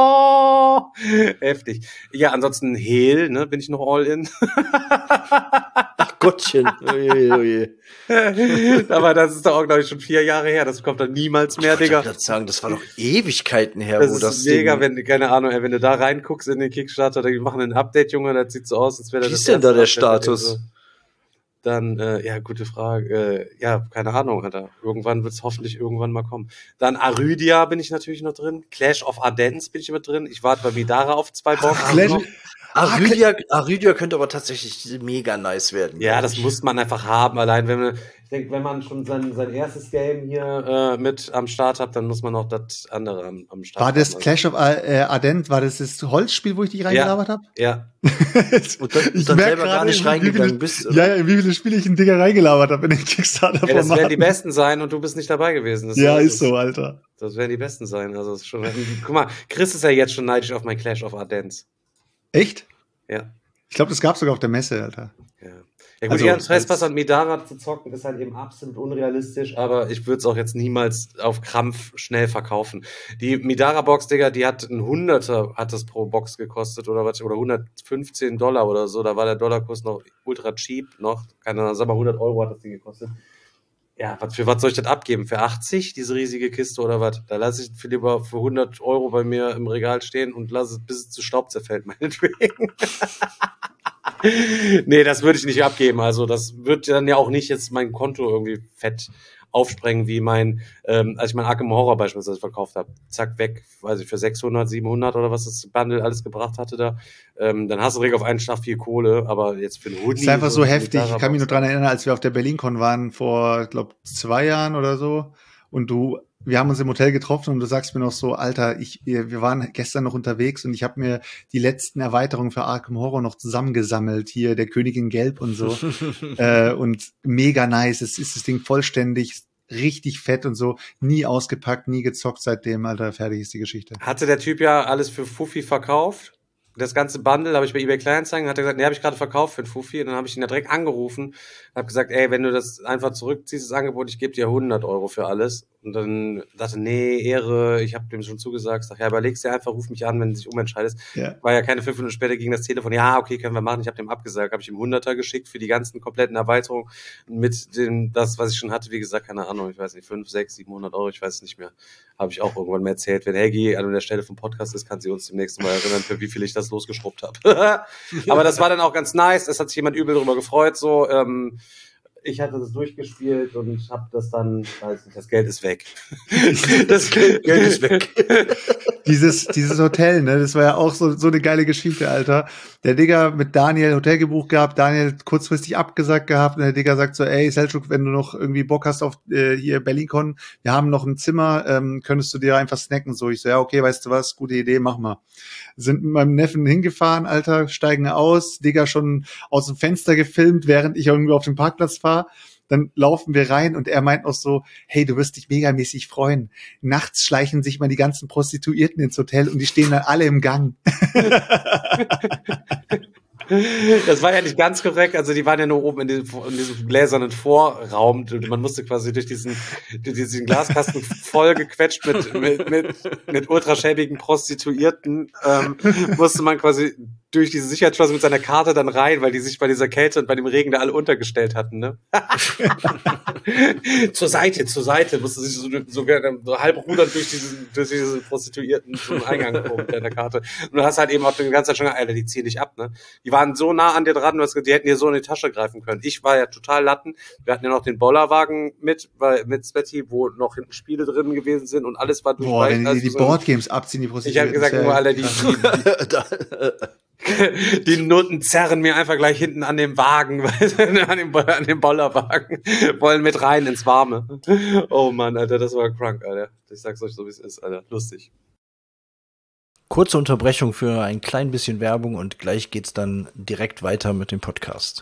Heftig. Ja, ansonsten Hehl, ne, bin ich noch all in. Ach Gottchen. Oje, oje. Aber das ist doch auch, glaube ich, schon vier Jahre her. Das kommt dann niemals mehr, Ich Digga. wollte gerade sagen, das war doch Ewigkeiten her, Das wo ist das mega, Ding... wenn, keine Ahnung, ey, wenn du da reinguckst in den Kickstarter, die machen ein Update, Junge, das sieht so aus, als wäre das Wie das ist denn da erste der Update, Status? also. Dann, äh, ja, gute Frage. Äh, ja, keine Ahnung, Alter. Irgendwann wird es hoffentlich irgendwann mal kommen. Dann Arydia bin ich natürlich noch drin. Clash of Ardennes bin ich immer drin. Ich warte bei Vidara auf zwei Boxen. Clash, noch. Arydia, Arydia könnte aber tatsächlich mega nice werden. Ja, das muss man einfach haben. Allein wenn man, ich denke, wenn man schon sein, sein erstes Game hier äh, mit am Start hat, dann muss man auch das andere am, am Start War das haben. Clash of äh, Ardent, war das das Holzspiel, wo ich dich reingelabert habe? Ja. Und dann, Ich dann merk selber gar gerade, nicht in wie reingegangen viele- bist. Ja, ja, in wie viele Spiele ich in Dinger reingelabert habe in den Kickstarter. ja, das werden die besten sein und du bist nicht dabei gewesen. Das Ja, das ist so, Alter. Das werden die besten sein. Also das ist schon. Guck mal, Chris ist ja jetzt schon neidisch auf mein Clash of Ardents. Echt? Ja. Ich glaube, das gab's sogar auf der Messe, Alter. Ja, ja gut, Also, Ian Trespass als- und Midara zu zocken ist halt eben absolut unrealistisch, aber ich würde es auch jetzt niemals auf Krampf schnell verkaufen. Die Midara-Box, Digga, die hat ein Hunderter hat das pro Box gekostet oder was, oder hundertfünfzehn Dollar oder so, da war der Dollarkurs noch ultra cheap noch, keine Ahnung, sag mal hundert Euro hat das Ding gekostet. Ja, was, für was soll ich das abgeben? Für achtzig, diese riesige Kiste oder was? Da lasse ich für lieber für hundert Euro bei mir im Regal stehen und lasse es, bis es zu Staub zerfällt, meinetwegen. Nee, das würde ich nicht abgeben. Also das wird dann ja auch nicht jetzt mein Konto irgendwie fett aufsprengen, wie mein, ähm, als ich mein Arkham Horror beispielsweise verkauft habe. Zack, weg, weiß ich, für sechshundert, siebenhundert oder was das Bundle alles gebracht hatte da. Ähm, dann hast du direkt auf einen Schlag viel Kohle, aber jetzt für einen Hoodie... Das ist einfach so eine heftig. Ich kann mich nur Midara-Box- dran erinnern, als wir auf der BerlinCon waren vor, glaube zwei Jahren oder so. Und du, wir haben uns im Hotel getroffen und du sagst mir noch so, Alter, ich, wir wir waren gestern noch unterwegs und ich habe mir die letzten Erweiterungen für Arkham Horror noch zusammengesammelt. Hier der Königin Gelb und so. äh, und mega nice. Es ist das Ding vollständig, richtig fett und so. Nie ausgepackt, nie gezockt seitdem, Alter. Fertig ist die Geschichte. Hatte der Typ ja alles für Fuffi verkauft. Das ganze Bundle habe ich bei eBay Kleinanzeigen, hat er gesagt, nee, habe ich gerade verkauft für einen Fuffi. Und dann habe ich ihn ja direkt angerufen, habe gesagt, ey, wenn du das einfach zurückziehst, das Angebot, ich gebe dir hundert Euro für alles. Und dann dachte, nee, Ehre, ich habe dem schon zugesagt. Sag, ja, überleg's dir einfach, ruf mich an, wenn du dich umentscheidest. Ja. War ja keine fünf Minuten später ging das Telefon, ja, okay, können wir machen. Ich habe dem abgesagt, habe ich ihm hunderter geschickt für die ganzen kompletten Erweiterungen mit dem, das, was ich schon hatte, wie gesagt, keine Ahnung, ich weiß nicht, fünf, sechs, siebenhundert Euro, ich weiß es nicht mehr. Habe ich auch irgendwann mal erzählt. Wenn Helgi an der Stelle vom Podcast ist, kann sie uns demnächst mal erinnern, für wie viel ich das losgeschrubbt habe. Aber das war dann auch ganz nice, es hat sich jemand übel drüber gefreut, so, ähm, ich hatte das durchgespielt und habe das dann, weiß nicht, das Geld ist weg. Das Geld, Geld ist weg. Dieses, dieses Hotel, ne, das war ja auch so, so eine geile Geschichte, Alter. Der Digger mit Daniel Hotel gebucht gehabt, Daniel kurzfristig abgesagt gehabt und der Digger sagt so, ey, Selçuk, wenn du noch irgendwie Bock hast auf äh, hier BerlinCon, wir haben noch ein Zimmer, ähm, könntest du dir einfach snacken? So, ich so, ja, okay, weißt du was, gute Idee, mach mal. Sind mit meinem Neffen hingefahren, Alter, steigen aus, Digger schon aus dem Fenster gefilmt, während ich irgendwie auf dem Parkplatz fahre. Dann laufen wir rein und er meint auch so, hey, du wirst dich megamäßig freuen. Nachts schleichen sich mal die ganzen Prostituierten ins Hotel und die stehen dann alle im Gang. Das war ja nicht ganz korrekt, also die waren ja nur oben in diesem, in diesem gläsernen Vorraum. Man musste quasi durch diesen, durch diesen Glaskasten voll gequetscht mit, mit, mit, mit ultraschäbigen Prostituierten, ähm, musste man quasi durch diese Sicherheitsschloss mit seiner Karte dann rein, weil die sich bei dieser Kälte und bei dem Regen da alle untergestellt hatten, ne? Zur Seite, zur Seite, musste sich so, sogar so halb rudern durch diesen, durch diese Prostituierten zum Eingang kommen mit deiner Karte. Und du hast halt eben auch die ganze Zeit schon, Alter, die ziehen dich ab, ne? Die waren so nah an dir dran, du hast, die hätten dir so in die Tasche greifen können. Ich war ja total Latten. Wir hatten ja noch den Bollerwagen mit, weil, mit Svetty, wo noch hinten Spiele drin gewesen sind und alles war durch. Boah, wenn die also die so- Boardgames abziehen, die Ich Prostituierten. habe gesagt, ist ja nur, Alter, die, krass. die, die Nutten zerren mir einfach gleich hinten an dem Wagen, an dem, an dem Bollerwagen, wollen mit rein ins Warme. Oh Mann, Alter, das war krank, Alter. Ich sag's euch so, wie es ist, Alter. Lustig. Kurze Unterbrechung für ein klein bisschen Werbung und gleich geht's dann direkt weiter mit dem Podcast.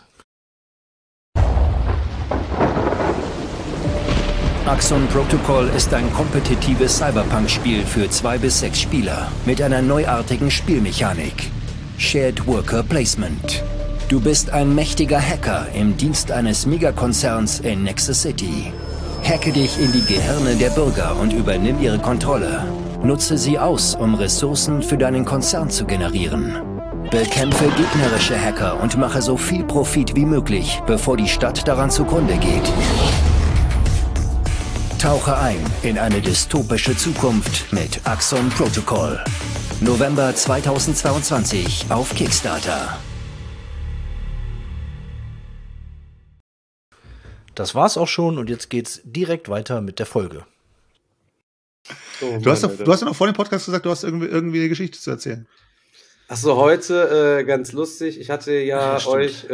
Axon Protocol ist ein kompetitives Cyberpunk-Spiel für zwei bis sechs Spieler mit einer neuartigen Spielmechanik. Shared Worker Placement. Du bist ein mächtiger Hacker im Dienst eines Megakonzerns in Nexus City. Hacke dich in die Gehirne der Bürger und übernimm ihre Kontrolle. Nutze sie aus, um Ressourcen für deinen Konzern zu generieren. Bekämpfe gegnerische Hacker und mache so viel Profit wie möglich, bevor die Stadt daran zugrunde geht. Tauche ein in eine dystopische Zukunft mit Axon Protocol. November zweitausendzweiundzwanzig auf Kickstarter. Das war's auch schon und jetzt geht's direkt weiter mit der Folge. Oh Du hast, Mann, doch, Alter. du hast ja noch vor dem Podcast gesagt, du hast irgendwie, irgendwie eine Geschichte zu erzählen. Achso, heute äh, ganz lustig. Ich hatte ja, Ja, euch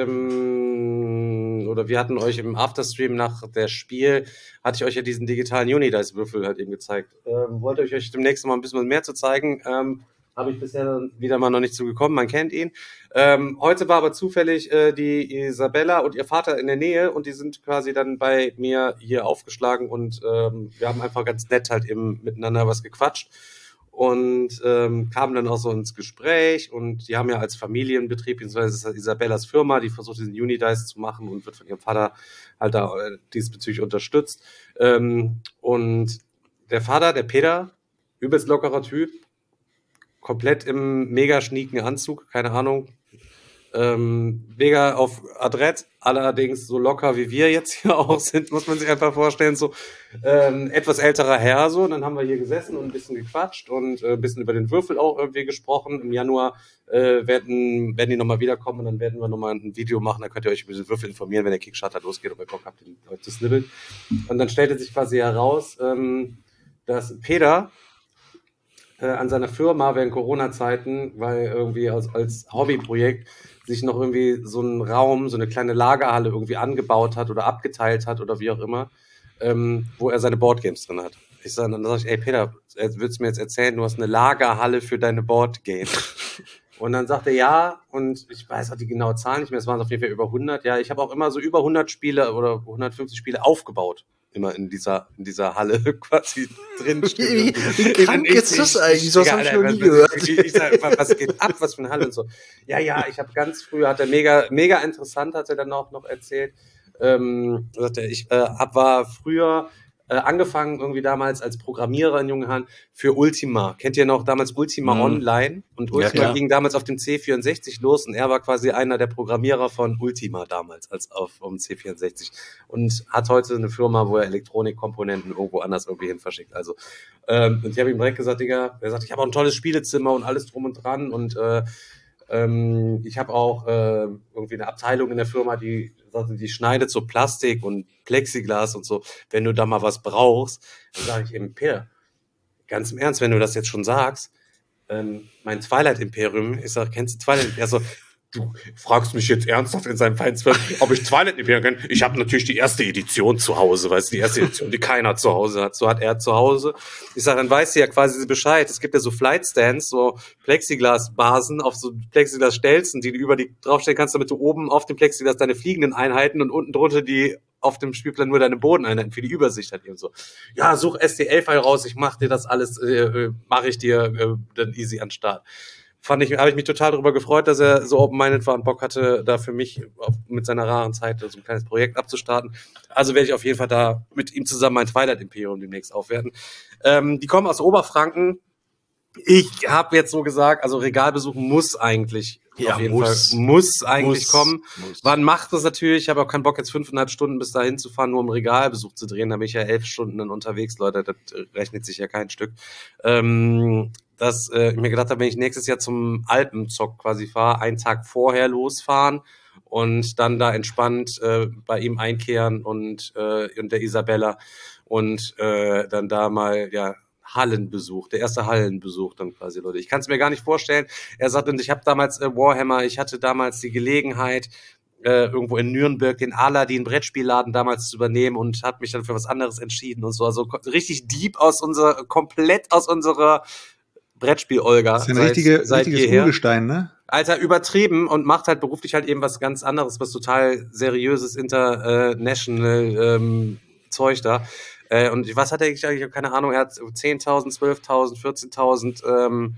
ähm, oder wir hatten euch im Afterstream nach der Spiel, hatte ich euch ja diesen digitalen Unidice-Würfel halt eben gezeigt. Ähm, wollte ich euch demnächst mal ein bisschen mehr zu zeigen. Ähm, Habe ich bisher wieder mal noch nicht zugekommen, man kennt ihn. Ähm, heute war aber zufällig äh, die Isabella und ihr Vater in der Nähe und die sind quasi dann bei mir hier aufgeschlagen und ähm, wir haben einfach ganz nett halt eben miteinander was gequatscht. Und ähm, kamen dann auch so ins Gespräch und die haben ja als Familienbetrieb, beziehungsweise ist das Isabellas Firma, die versucht diesen Unidice zu machen und wird von ihrem Vater halt da äh, diesbezüglich unterstützt. Ähm, und der Vater, der Peter, übelst lockerer Typ, komplett im mega schnieken Anzug, keine Ahnung, ähm, mega auf Adrett, allerdings so locker wie wir jetzt hier auch sind, muss man sich einfach vorstellen, so ähm, etwas älterer Herr so, und dann haben wir hier gesessen und ein bisschen gequatscht und äh, ein bisschen über den Würfel auch irgendwie gesprochen. Im Januar äh, werden, werden die nochmal wiederkommen und dann werden wir nochmal ein Video machen, da könnt ihr euch über den Würfel informieren, wenn der Kickstarter losgeht, ob ihr Bock habt, den zu snibbeln. Und dann stellte sich quasi heraus, ähm, dass Peter äh, an seiner Firma während Corona-Zeiten, weil irgendwie als, als Hobbyprojekt sich noch irgendwie so einen Raum, so eine kleine Lagerhalle irgendwie angebaut hat oder abgeteilt hat oder wie auch immer, ähm, wo er seine Boardgames drin hat. Ich sag, dann sag ich, ey Peter, willst du mir jetzt erzählen, du hast eine Lagerhalle für deine Boardgames? Und dann sagt er, ja, und ich weiß auch die genaue Zahl nicht mehr, es waren auf jeden Fall über hundert. Ja, ich habe auch immer so über hundert Spiele oder hundertfünfzig Spiele aufgebaut. Immer in dieser, in dieser Halle quasi drin stehen. Wie krank ist das eigentlich? So habe ich noch nie gehört. Ich, ich sag, was geht ab, was für eine Halle und so. Ja, ja, ich habe ganz früh, hat er mega, mega interessant, hat er dann auch noch erzählt. Ähm, sagt er, ich äh, hab, war früher äh, angefangen irgendwie damals als Programmierer in jungen Jahren für Ultima. Kennt ihr noch damals Ultima Mhm. Online? Und Ultima klar. ging damals auf dem C vierundsechzig los und er war quasi einer der Programmierer von Ultima damals als auf um C vierundsechzig und hat heute eine Firma, wo er Elektronikkomponenten irgendwo anders irgendwie hin verschickt. Also ähm, und ich habe ihm direkt gesagt, Digga, er sagt, ich habe auch ein tolles Spielezimmer und alles drum und dran und äh, ähm, ich habe auch äh, irgendwie eine Abteilung in der Firma, die die schneidet so Plastik und Plexiglas und so. Wenn du da mal was brauchst, dann sage ich eben, Peter, ganz im Ernst, wenn du das jetzt schon sagst, ähm, mein Twilight Imperium, ich sag, kennst du Twilight? Er so, du fragst mich jetzt ernsthaft in seinem Feindsfeld, ob ich Twilight Imperium kenne. Ich habe natürlich die erste Edition zu Hause, weißt du, die erste Edition, die keiner zu Hause hat. So hat er zu Hause. Ich sag, dann weißt du ja quasi Bescheid. Es gibt ja so Flight Stands, so Plexiglas-Basen auf so Plexiglas-Stelzen, die du über die draufstellen kannst, damit du oben auf dem Plexiglas deine fliegenden Einheiten und unten drunter die auf dem Spielplan nur deine Bodeneinheiten für die Übersicht hat eben so. Ja, such S T L-File raus, ich mach dir das alles, äh, mache ich dir äh, dann easy an Start. Fand ich, habe ich mich total darüber gefreut, dass er so open-minded war und Bock hatte, da für mich auf, mit seiner raren Zeit so ein kleines Projekt abzustarten. Also werde ich auf jeden Fall da mit ihm zusammen mein Twilight Imperium demnächst aufwerten. Ähm, die kommen aus Oberfranken. Ich habe jetzt so gesagt, also Regalbesuch muss eigentlich Ja, auf jeden muss. Fall muss eigentlich Muss. kommen. Muss. Wann macht das natürlich? Ich habe auch keinen Bock, jetzt fünfeinhalb Stunden bis dahin zu fahren, nur um Regalbesuch zu drehen. Da bin ich ja elf Stunden dann unterwegs, Leute. Das rechnet sich ja kein Stück. Ähm, dass äh, ich mir gedacht habe, wenn ich nächstes Jahr zum Alpenzock quasi fahre, einen Tag vorher losfahren und dann da entspannt äh, bei ihm einkehren und, äh, und der Isabella und äh, dann da mal, ja, Hallenbesuch, der erste Hallenbesuch dann quasi, Leute. Ich kann es mir gar nicht vorstellen. Er sagt, und ich habe damals äh, Warhammer, ich hatte damals die Gelegenheit, äh, irgendwo in Nürnberg den Aladdin Brettspielladen damals zu übernehmen und hat mich dann für was anderes entschieden und so. Also ko- richtig deep aus unserer, komplett aus unserer Brettspiel-Olga. Das ist ein richtige, seit richtiges jeher. Urgestein, ne? Alter, übertrieben und macht halt beruflich halt eben was ganz anderes, was total seriöses International ähm, Zeug da. Äh, und was hat er eigentlich? Ich habe keine Ahnung. Er hat zehntausend, zwölftausend, vierzehntausend ähm,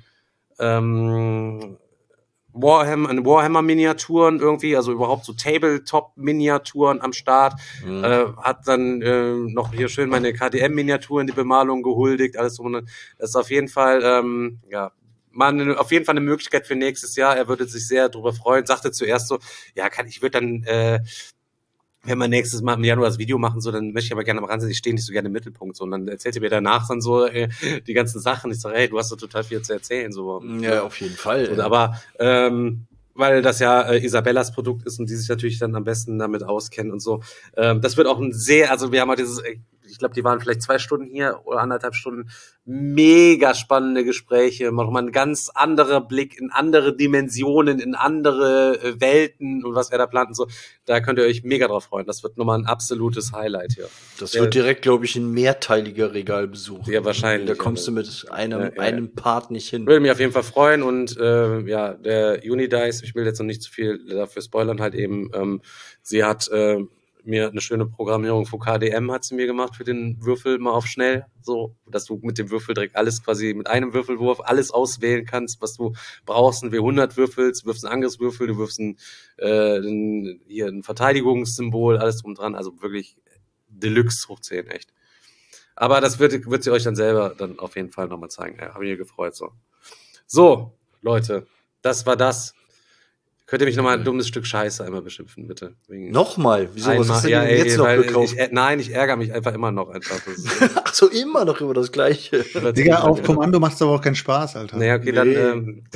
ähm, Warhammer, Warhammer-Miniaturen irgendwie, also überhaupt so Tabletop-Miniaturen am Start. Mhm. Äh, hat dann äh, noch hier schön meine K D M-Miniaturen, die Bemalung gehuldigt, alles so. Das ist auf jeden Fall, ähm, ja, mal eine, auf jeden Fall eine Möglichkeit für nächstes Jahr. Er würde sich sehr darüber freuen. Sagte zuerst so, ja, kann ich würde dann, äh, wenn wir nächstes Mal im Januar das Video machen, so, dann möchte ich aber gerne am Rand sein, ich stehe nicht so gerne im Mittelpunkt, so, und dann erzählt ihr mir danach dann so äh, die ganzen Sachen. Ich sage, hey, du hast doch total viel zu erzählen, so. Ja, auf jeden Fall. Und, aber ähm, weil das ja äh, Isabellas Produkt ist und die sich natürlich dann am besten damit auskennen und so. Ähm, das wird auch ein sehr, also wir haben halt dieses, äh, ich glaube, die waren vielleicht zwei Stunden hier oder anderthalb Stunden. Mega spannende Gespräche, nochmal ein ganz anderer Blick in andere Dimensionen, in andere äh, Welten und was er da plant und so. Da könnt ihr euch mega drauf freuen. Das wird nochmal ein absolutes Highlight hier. Das wird äh, direkt, glaube ich, ein mehrteiliger Regalbesuch. Ja, wahrscheinlich. Da kommst ja, du mit einem, ja, ja. einem Part nicht hin. Würde mich auf jeden Fall freuen und äh, ja, der Unidice, ich will jetzt noch nicht zu viel dafür spoilern, halt eben, ähm, sie hat äh, mir eine schöne Programmierung von K D M hat sie mir gemacht für den Würfel mal auf schnell, so, dass du mit dem Würfel direkt alles quasi mit einem Würfelwurf alles auswählen kannst, was du brauchst, ein W hundert würfelst, wirfst einen Angriffswürfel, du wirfst ein, äh, ein, hier ein Verteidigungssymbol, alles drum dran, also wirklich Deluxe hoch zehn, echt. Aber das wird, wird sie euch dann selber dann auf jeden Fall nochmal zeigen. Ja, habe ich mir gefreut, so. So, Leute, das war das. Könnt ihr mich nochmal ein dummes Stück Scheiße einmal beschimpfen, bitte? Nochmal? Wieso? Einmal, was hast du ja, denn ey, jetzt noch gekauft? Ich, nein, ich ärgere mich einfach immer noch. Einfach. Ach so, immer noch über das Gleiche. Digga, auf Kommando macht's aber auch keinen Spaß, Alter. Naja, okay, nee. dann ähm,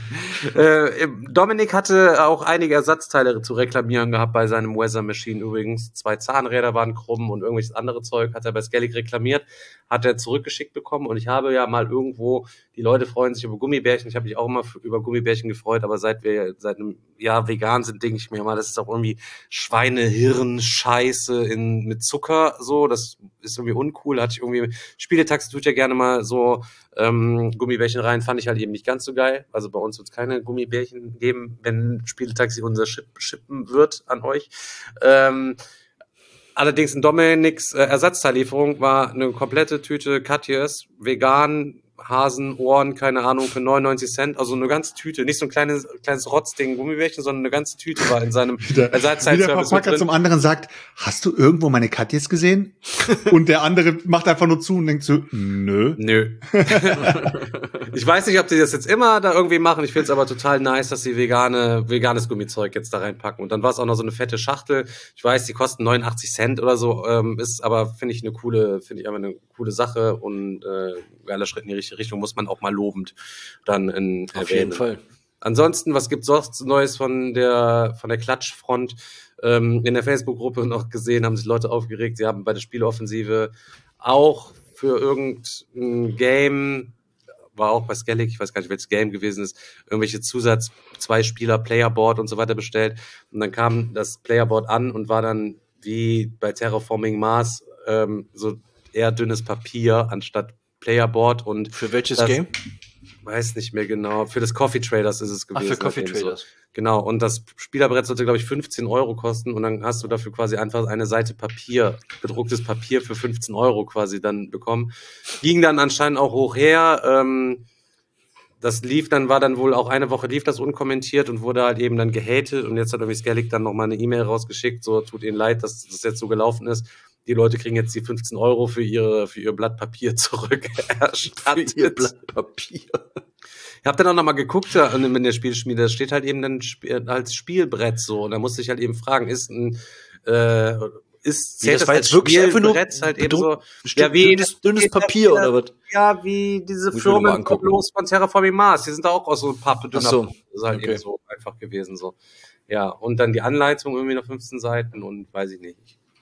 äh, Dominik hatte auch einige Ersatzteile zu reklamieren gehabt bei seinem Weather Machine übrigens. Zwei Zahnräder waren krumm und irgendwelches andere Zeug hat er bei Skellig reklamiert, hat er zurückgeschickt bekommen und ich habe ja mal irgendwo, die Leute freuen sich über Gummibärchen, ich habe mich auch immer über Gummibärchen gefreut, aber seit wir seit einem Jahr vegan sind, denke ich mir mal, das ist auch irgendwie Schweinehirn, Scheiße in, mit Zucker, so, das ist irgendwie uncool, hatte ich irgendwie, Spieletaxi tut ja gerne mal so ähm, Gummibärchen rein, fand ich halt eben nicht ganz so geil, also bei uns wird es keine Gummibärchen geben, wenn Spieletaxi unser Chip schippen wird an euch. Ähm, allerdings in Dominiks äh, Ersatzteillieferung war eine komplette Tüte Katjes, vegan, Hasen, Ohren, keine Ahnung, für neunundneunzig Cent, also eine ganze Tüte, nicht so ein kleines, kleines Rotzding, Gummibärchen, sondern eine ganze Tüte war in seinem Ersatzteilservice. Wie der Verpacker zum anderen sagt, hast du irgendwo meine Katjes gesehen? Und der andere macht einfach nur zu und denkt so, nö. Nö. Ich weiß nicht, ob die das jetzt immer da irgendwie machen, ich finde es aber total nice, dass sie vegane, veganes Gummizeug jetzt da reinpacken. Und dann war es auch noch so eine fette Schachtel, ich weiß, die kosten neunundachtzig Cent oder so, ähm, ist aber, finde ich, eine coole, finde ich einfach eine coole Sache und äh, geiler Schritt in die richtige Richtung, muss man auch mal lobend dann in Auf erwähnen. Jeden Fall. Ansonsten, was gibt's sonst Neues von der von der Klatschfront? Ähm, in der Facebook-Gruppe noch gesehen, haben sich Leute aufgeregt, sie haben bei der Spieleoffensive auch für irgendein Game, war auch bei Skellig, ich weiß gar nicht, welches Game gewesen ist, irgendwelche Zusatz, zwei Spieler, Playerboard und so weiter bestellt. Und dann kam das Playerboard an und war dann wie bei Terraforming Mars ähm, so eher dünnes Papier anstatt Playerboard. Und für welches das, Game? Weiß nicht mehr genau. Für das Coffee Traders ist es gewesen. Ach, für Coffee Traders. So. Genau. Und das Spielerbrett sollte, glaube ich, fünfzehn Euro kosten. Und dann hast du dafür quasi einfach eine Seite Papier, gedrucktes Papier für fünfzehn Euro quasi dann bekommen. Ging dann anscheinend auch hoch her. Ähm, das lief dann, war dann wohl auch eine Woche lief das unkommentiert und wurde halt eben dann gehatet. Und jetzt hat irgendwie Skellig dann nochmal eine E-Mail rausgeschickt. So, tut ihnen leid, dass das jetzt so gelaufen ist. Die Leute kriegen jetzt die fünfzehn Euro für ihre, für ihr Blatt Papier zurück erstattet. Für ihr Blatt Papier. Ich habe dann auch nochmal geguckt da in der Spielschmiede, da steht halt eben dann als Spielbrett so. Und da musste ich halt eben fragen, ist ein, äh, ist, zählt das, das als Spielbrett halt eben so, ja, wie dünnes, dünnes Papier ja, oder was? Ja, wie diese Firmen los von Terraforming Mars, die sind da auch aus so Pappe dünner. So. Das ist halt okay. eben so einfach gewesen, so. Ja, und dann die Anleitung irgendwie noch fünfzehn Seiten und weiß ich nicht.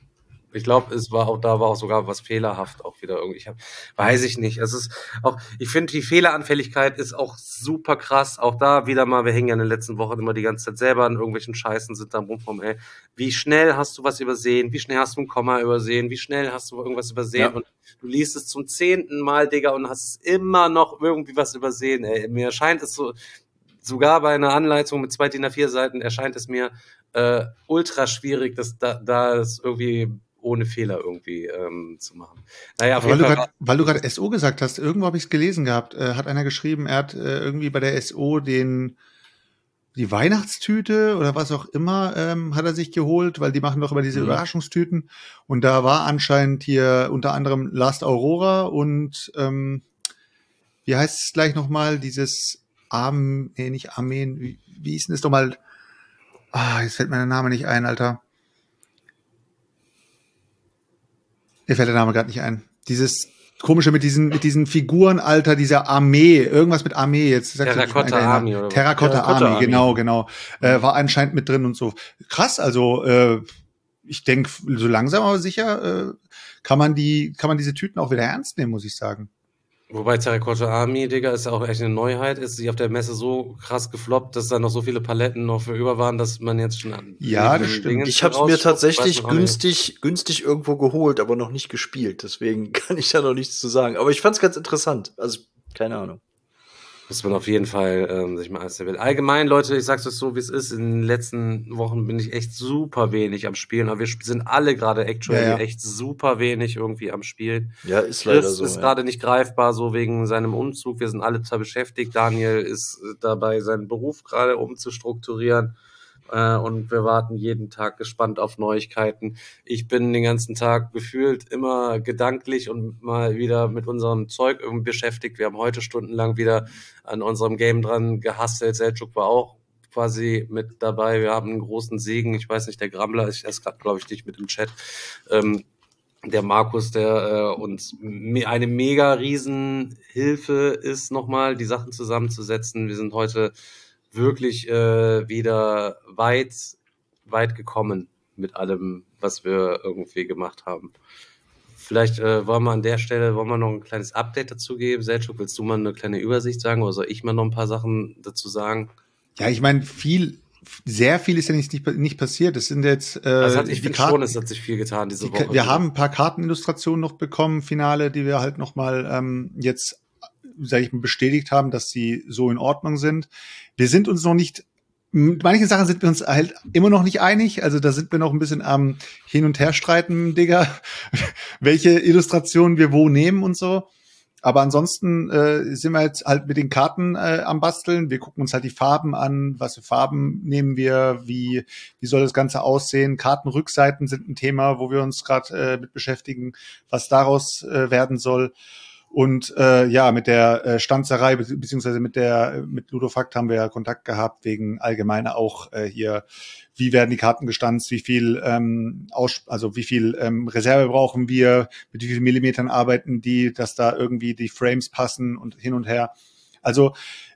Ich glaube, es war auch, da war auch sogar was fehlerhaft auch wieder irgendwie. Ich hab, weiß ich nicht. Es ist auch, ich finde, die Fehleranfälligkeit ist auch super krass. Auch da wieder mal, wir hängen ja in den letzten Wochen immer die ganze Zeit selber an irgendwelchen Scheißen, sind da rumrum, ey. Wie schnell hast du was übersehen? Wie schnell hast du ein Komma übersehen? Wie schnell hast du irgendwas übersehen? Ja. Und du liest es zum zehnten Mal, Digga, und hast immer noch irgendwie was übersehen, ey. Mir erscheint es so, sogar bei einer Anleitung mit zwei D I N A vier Seiten erscheint es mir äh, ultra schwierig, dass da, da es irgendwie ohne Fehler irgendwie ähm, zu machen. Naja, auf weil, jeden du Fall grad, weil du gerade S O gesagt hast, irgendwo habe ich es gelesen gehabt, äh, hat einer geschrieben, er hat äh, irgendwie bei der S O den die Weihnachtstüte oder was auch immer ähm, hat er sich geholt, weil die machen doch immer diese mhm. Überraschungstüten und da war anscheinend hier unter anderem Last Aurora und ähm, wie heißt es gleich nochmal, dieses Arm, nee, nicht Armeen, wie, wie hieß denn das doch mal? Ah, jetzt fällt mir der Name nicht ein, Alter. Mir fällt der Name gerade nicht ein. Dieses komische mit diesen mit diesen Figuren, Alter, dieser Armee, irgendwas mit Armee jetzt. Terracotta Army oder was? Terracotta Army, genau, genau. Äh, war anscheinend mit drin und so. Krass, also äh, ich denke, so langsam aber sicher äh, kann man die, kann man diese Tüten auch wieder ernst nehmen, muss ich sagen. Wobei Terracotta Army, Digga, ist ja auch echt eine Neuheit. Ist sie auf der Messe so krass gefloppt, dass da noch so viele Paletten noch für über waren, dass man jetzt schon an. Ja, das stimmt. Ich habe es mir tatsächlich günstig, günstig irgendwo geholt, aber noch nicht gespielt. Deswegen kann ich da noch nichts zu sagen. Aber ich fand's ganz interessant. Also, keine Ahnung. Muss man auf jeden Fall ähm, sich mal erzählen. Allgemein, Leute, ich sag's euch so, wie es ist. In den letzten Wochen bin ich echt super wenig am Spielen. Aber wir sind alle gerade actually ja, ja. echt super wenig irgendwie am Spielen. Ja, ist leider Chris so. ist ja. gerade nicht greifbar, so wegen seinem Umzug. Wir sind alle zwar beschäftigt. Daniel ist dabei, seinen Beruf gerade umzustrukturieren. Und wir warten jeden Tag gespannt auf Neuigkeiten. Ich bin den ganzen Tag gefühlt immer gedanklich und mal wieder mit unserem Zeug irgendwie beschäftigt. Wir haben heute stundenlang wieder an unserem Game dran gehustelt. Selçuk war auch quasi mit dabei. Wir haben einen großen Segen. Ich weiß nicht, der Grammler ist erst gerade, glaube ich, nicht mit im Chat. Ähm, der Markus, der äh, uns me- eine mega riesen Hilfe ist, nochmal die Sachen zusammenzusetzen. Wir sind heute wirklich äh, wieder weit, weit gekommen mit allem, was wir irgendwie gemacht haben. Vielleicht äh, wollen wir an der Stelle, wollen wir noch ein kleines Update dazu geben. Selçuk, willst du mal eine kleine Übersicht sagen oder soll ich mal noch ein paar Sachen dazu sagen? Ja, ich meine, viel, sehr viel ist ja nicht, nicht, nicht passiert. Es sind jetzt äh, also hat, ich finde schon, es hat sich viel getan diese die, Woche. Wir haben ein paar Kartenillustrationen noch bekommen, Finale, die wir halt noch mal ähm, jetzt, sage ich mal, bestätigt haben, dass sie so in Ordnung sind. Wir sind uns noch nicht, mit manchen Sachen sind wir uns halt immer noch nicht einig. Also da sind wir noch ein bisschen am Hin- und Herstreiten, Digga, welche Illustrationen wir wo nehmen und so. Aber ansonsten äh, sind wir jetzt halt mit den Karten äh, am Basteln. Wir gucken uns halt die Farben an, was für Farben nehmen wir, wie wie soll das Ganze aussehen. Kartenrückseiten sind ein Thema, wo wir uns gerade äh, mit beschäftigen, was daraus äh, werden soll. Und äh, ja, mit der äh, Stanzerei be- beziehungsweise mit der mit Ludofakt haben wir ja Kontakt gehabt wegen allgemeiner auch äh, hier, wie werden die Karten gestanzt, wie viel ähm, aus, also wie viel ähm, Reserve brauchen wir, mit wie vielen Millimetern arbeiten die, dass da irgendwie die Frames passen und hin und her. Also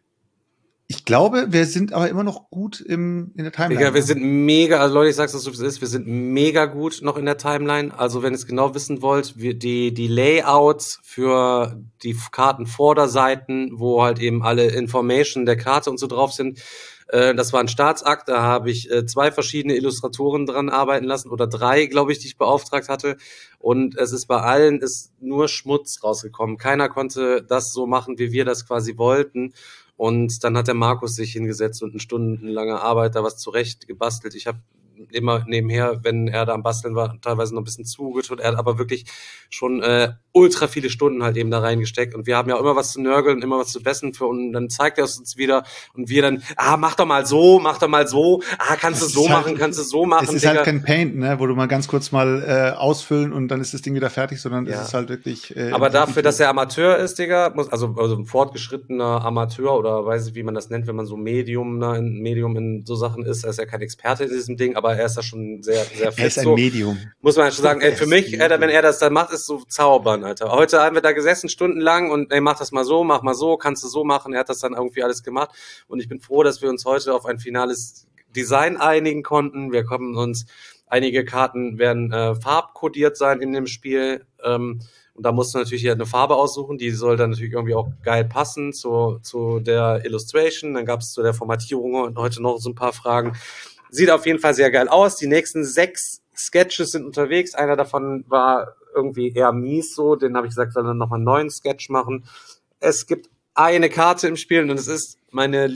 ich glaube, wir sind aber immer noch gut im in der Timeline. Digga, wir sind mega, also Leute, ich sag's, so wie es ist, wir sind mega gut noch in der Timeline. Also wenn ihr es genau wissen wollt, wir, die, die Layouts für die Kartenvorderseiten, wo halt eben alle Information der Karte und so drauf sind, äh, das war ein Staatsakt, da habe ich äh, zwei verschiedene Illustratoren dran arbeiten lassen oder drei, glaube ich, die ich beauftragt hatte. Und es ist bei allen ist nur Schmutz rausgekommen. Keiner konnte das so machen, wie wir das quasi wollten. Und dann hat der Markus sich hingesetzt und eine stundenlange Arbeit da was zurecht gebastelt. Ich habe immer nebenher, wenn er da am Basteln war, teilweise noch ein bisschen zugetut. Er hat aber wirklich schon äh, ultra viele Stunden halt eben da reingesteckt. Und wir haben ja immer was zu nörgeln, immer was zu besten für. Und dann zeigt er es uns wieder. Und wir dann, ah, mach doch mal so, mach doch mal so. Ah, kannst du so machen, kannst du so machen. Es ist Digga. halt kein Paint, ne, wo du mal ganz kurz mal äh, ausfüllen und dann ist das Ding wieder fertig, sondern Ja. es ist halt wirklich. Äh, Aber dafür, wirklich- dass er Amateur ist, Digga, muss, also, also ein fortgeschrittener Amateur oder weiß ich, wie man das nennt, wenn man so Medium, ne, in, Medium in so Sachen ist, er ist ja kein Experte in diesem Ding, aber er ist da schon sehr, sehr fit. Er ist ein so. Medium. Muss man schon sagen, ey, für Er mich, ist Alter, wenn er das dann macht, ist so zaubern, Alter. Heute haben wir da gesessen, stundenlang und ey, mach das mal so, mach mal so, kannst du so machen. Er hat das dann irgendwie alles gemacht und ich bin froh, dass wir uns heute auf ein finales Design einigen konnten. Wir kommen uns, einige Karten werden äh, farbkodiert sein in dem Spiel, ähm, und da musst du natürlich hier eine Farbe aussuchen, die soll dann natürlich irgendwie auch geil passen zu, zu der Illustration. Dann gab es zu der Formatierung heute noch so ein paar Fragen. Sieht auf jeden Fall sehr geil aus. Die nächsten sechs Sketches sind unterwegs. Einer davon war irgendwie eher mies so. Den habe ich gesagt, soll dann nochmal einen neuen Sketch machen. Es gibt eine Karte im Spiel und es ist meine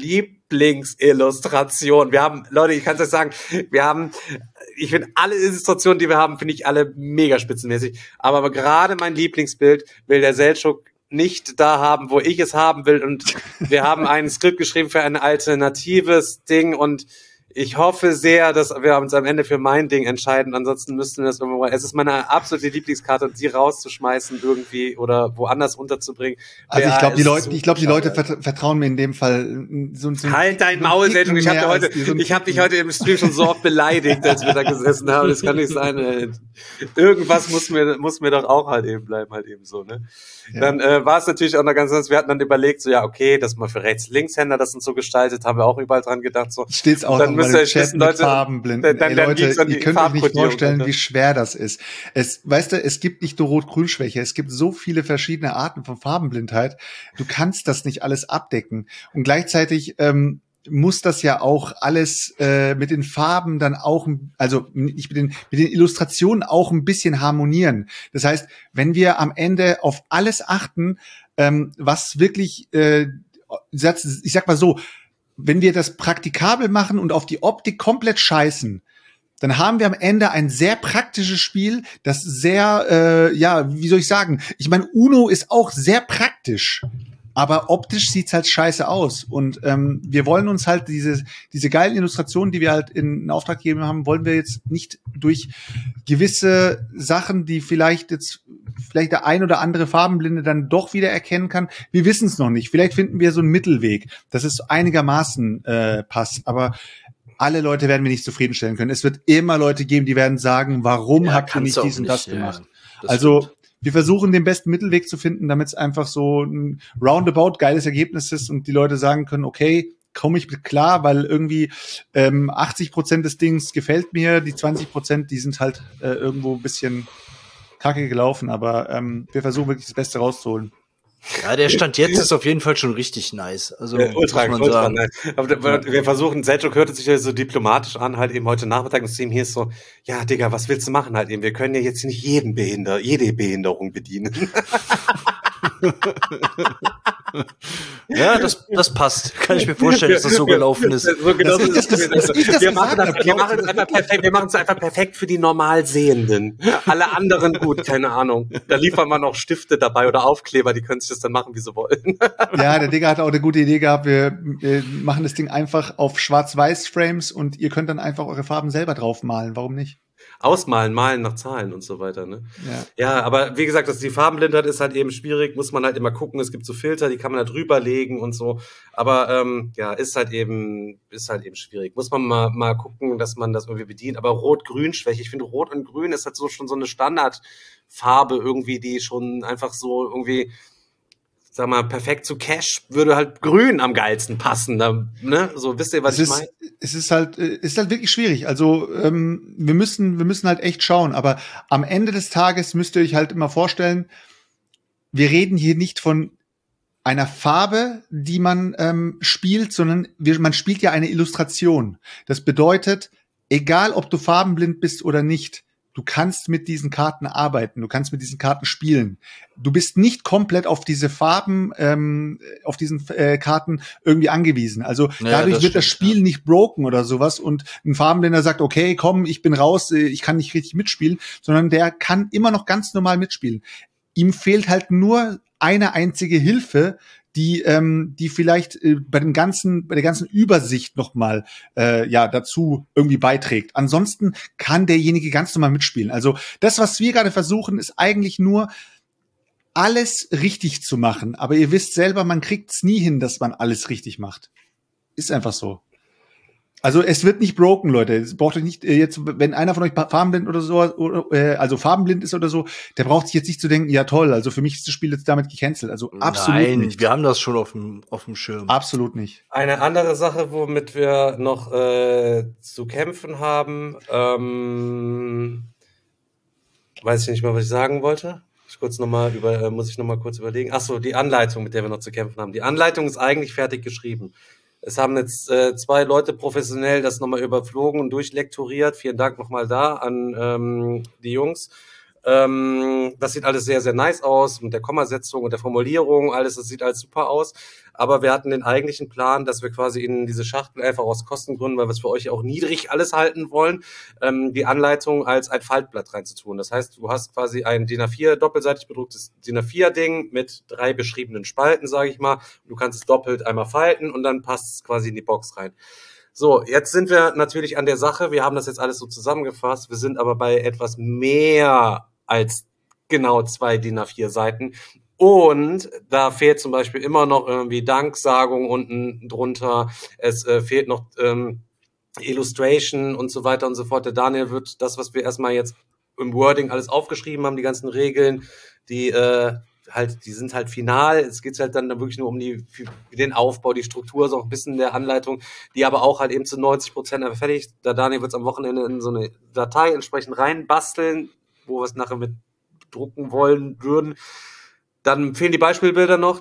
Lieblingsillustration. Wir haben, Leute, ich kann es euch sagen, wir haben, ich finde alle Illustrationen, die wir haben, finde ich alle mega spitzenmäßig. Aber, aber gerade mein Lieblingsbild will der Selçuk nicht da haben, wo ich es haben will. Und wir haben ein Skript geschrieben für ein alternatives Ding und ich hoffe sehr, dass wir uns am Ende für mein Ding entscheiden. Ansonsten müssten wir das irgendwo. Es ist meine absolute Lieblingskarte, die rauszuschmeißen irgendwie oder woanders unterzubringen. Also ich Der glaube, die ist Leute, so ich glaube, die Leute schade. vert- vertrauen mir in dem Fall so, so Halt dein so Maul, einen Ticken Selçuk. Ich habe mehr dir heute, als die- so einen ich habe dich Ticken. heute im Stream schon so oft beleidigt, als wir da gesessen haben. Das kann nicht sein. Ey. Irgendwas muss mir, muss mir doch auch halt eben bleiben, halt eben so, ne? Ja. Dann äh, war es natürlich auch noch ganz anders. Wir hatten dann überlegt, so ja, okay, das mal für Rechts-Linkshänder das sind so gestaltet, haben wir auch überall dran gedacht. So. Steht's auch Und dann mal den Chat mit Farbenblinden. Dann, dann, Ey, dann Leute, ihr könnt euch nicht vorstellen, wie schwer das ist. Es, weißt du, es gibt nicht nur Rot-Grün-Schwäche, es gibt so viele verschiedene Arten von Farbenblindheit. Du kannst das nicht alles abdecken. Und gleichzeitig ähm, muss das ja auch alles äh, mit den Farben dann auch, also nicht mit den, mit den Illustrationen auch ein bisschen harmonieren. Das heißt, wenn wir am Ende auf alles achten, ähm, was wirklich, äh, ich sag mal so, wenn wir das praktikabel machen und auf die Optik komplett scheißen, dann haben wir am Ende ein sehr praktisches Spiel, das sehr, äh, ja, wie soll ich sagen, ich meine, Uno ist auch sehr praktisch, aber optisch sieht's halt scheiße aus. Und ähm, wir wollen uns halt diese diese geilen Illustrationen, die wir halt in, in Auftrag gegeben haben, wollen wir jetzt nicht durch gewisse Sachen, die vielleicht jetzt vielleicht der ein oder andere Farbenblinde dann doch wieder erkennen kann. Wir wissen es noch nicht. Vielleicht finden wir so einen Mittelweg, dass es einigermaßen äh, passt. Aber alle Leute werden wir nicht zufriedenstellen können. Es wird immer Leute geben, die werden sagen, warum Ja, habt ihr nicht kannst du auch dies und das nicht, ja. gemacht? Das Also stimmt. wir versuchen den besten Mittelweg zu finden, damit es einfach so ein roundabout geiles Ergebnis ist und die Leute sagen können, okay, komme ich mit klar, weil irgendwie ähm, achtzig Prozent des Dings gefällt mir, die zwanzig Prozent, die sind halt äh, irgendwo ein bisschen kacke gelaufen, aber ähm, wir versuchen wirklich das Beste rauszuholen. Ja, der Stand jetzt ist auf jeden Fall schon richtig nice. Also, Äh, ultra, muss man ultra sagen. nice. Aber wir, wir versuchen, Selchuk hörte sich ja so diplomatisch an, halt eben heute Nachmittag, das Team hier ist so, ja, Digga, was willst du machen halt eben? Wir können ja jetzt nicht jeden Behinder, jede Behinderung bedienen. Ja, das, das passt. Kann ich mir vorstellen, dass das so gelaufen ist. So genau Dass ich das- dass- dass ich das wir machen gesagt das, wir hab, machen es einfach perfekt, wir machen es einfach perfekt für die Normalsehenden. Alle anderen gut, keine Ahnung. Da liefern wir noch Stifte dabei oder Aufkleber, die können sich das dann machen, wie sie wollen. Ja, der Digga hat auch eine gute Idee gehabt. Wir, wir machen das Ding einfach auf Schwarz-Weiß-Frames und ihr könnt dann einfach eure Farben selber draufmalen. Warum nicht? Ausmalen, malen nach Zahlen und so weiter, ne? Ja. Ja, aber wie gesagt, dass die Farbenblindheit ist halt eben schwierig, muss man halt immer gucken. Es gibt so Filter, die kann man da drüber legen und so. Aber ähm, ja, ist halt eben, ist halt eben schwierig. Muss man mal, mal gucken, dass man das irgendwie bedient. Aber Rot-Grün-Schwäche, ich finde Rot und Grün ist halt so schon so eine Standardfarbe irgendwie, die schon einfach so irgendwie, sag mal, perfekt zu Cash würde halt Grün am geilsten passen. Da, ne? So, wisst ihr, was Es ich ist, meine? es ist halt, äh, es ist halt wirklich schwierig. Also ähm, wir müssen, wir müssen halt echt schauen. Aber am Ende des Tages müsst ihr euch halt immer vorstellen, wir reden hier nicht von einer Farbe, die man ähm, spielt, sondern wir, man spielt ja eine Illustration. Das bedeutet, egal ob du farbenblind bist oder nicht, du kannst mit diesen Karten arbeiten, du kannst mit diesen Karten spielen. Du bist nicht komplett auf diese Farben, ähm, auf diesen äh, Karten irgendwie angewiesen. Also Ja, dadurch das wird das stimmt, Spiel nicht broken oder sowas und ein Farbenblinder sagt, okay, komm, ich bin raus, äh, ich kann nicht richtig mitspielen, sondern der kann immer noch ganz normal mitspielen. Ihm fehlt halt nur eine einzige Hilfe, die ähm, die vielleicht äh, bei dem ganzen bei der ganzen Übersicht noch mal äh, ja dazu irgendwie beiträgt. Ansonsten kann derjenige ganz normal mitspielen. Also das, was wir gerade versuchen, ist eigentlich nur alles richtig zu machen. Aber ihr wisst selber, man kriegt's nie hin, dass man alles richtig macht. Ist einfach so. Also es wird nicht broken, Leute. Es braucht euch nicht äh, jetzt, wenn einer von euch farbenblind oder so, oder, äh, also farbenblind ist oder so, der braucht sich jetzt nicht zu denken, ja toll, also für mich ist das Spiel jetzt damit gecancelt. Also absolut Nein, nicht. wir haben das schon auf dem, auf dem Schirm. Absolut nicht. Eine andere Sache, womit wir noch äh, zu kämpfen haben, ähm, weiß ich nicht mehr, was ich sagen wollte. Ich kurz noch mal über, äh, muss ich noch mal kurz überlegen. Ach so, die Anleitung, mit der wir noch zu kämpfen haben. Die Anleitung ist eigentlich fertig geschrieben. Es haben jetzt äh, zwei Leute professionell das nochmal überflogen und durchlektoriert. Vielen Dank nochmal da an ähm, die Jungs. Ähm, das sieht alles sehr, sehr nice aus mit der Kommasetzung und der Formulierung. Alles, das sieht alles super aus. Aber wir hatten den eigentlichen Plan, dass wir quasi in diese Schachtel einfach aus Kostengründen, weil wir es für euch auch niedrig alles halten wollen, ähm, die Anleitung als ein Faltblatt reinzutun. Das heißt, du hast quasi ein D I N A vier doppelseitig bedrucktes D I N A vier Ding mit drei beschriebenen Spalten, sage ich mal. Du kannst es doppelt einmal falten und dann passt es quasi in die Box rein. So, jetzt sind wir natürlich an der Sache. Wir haben das jetzt alles so zusammengefasst. Wir sind aber bei etwas mehr als genau zwei D I N A vier Seiten. Und da fehlt zum Beispiel immer noch irgendwie Danksagung unten drunter. Es äh, fehlt noch ähm, Illustration und so weiter und so fort. Der Daniel wird das, was wir erstmal jetzt im Wording alles aufgeschrieben haben, die ganzen Regeln, die äh, halt, die sind halt final. Es geht halt dann wirklich nur um die, den Aufbau, die Struktur, so ein bisschen der Anleitung, die aber auch halt eben zu neunzig Prozent fertig. Da Daniel wird es am Wochenende in so eine Datei entsprechend reinbasteln, wo wir es nachher mit drucken wollen würden. Dann fehlen die Beispielbilder noch.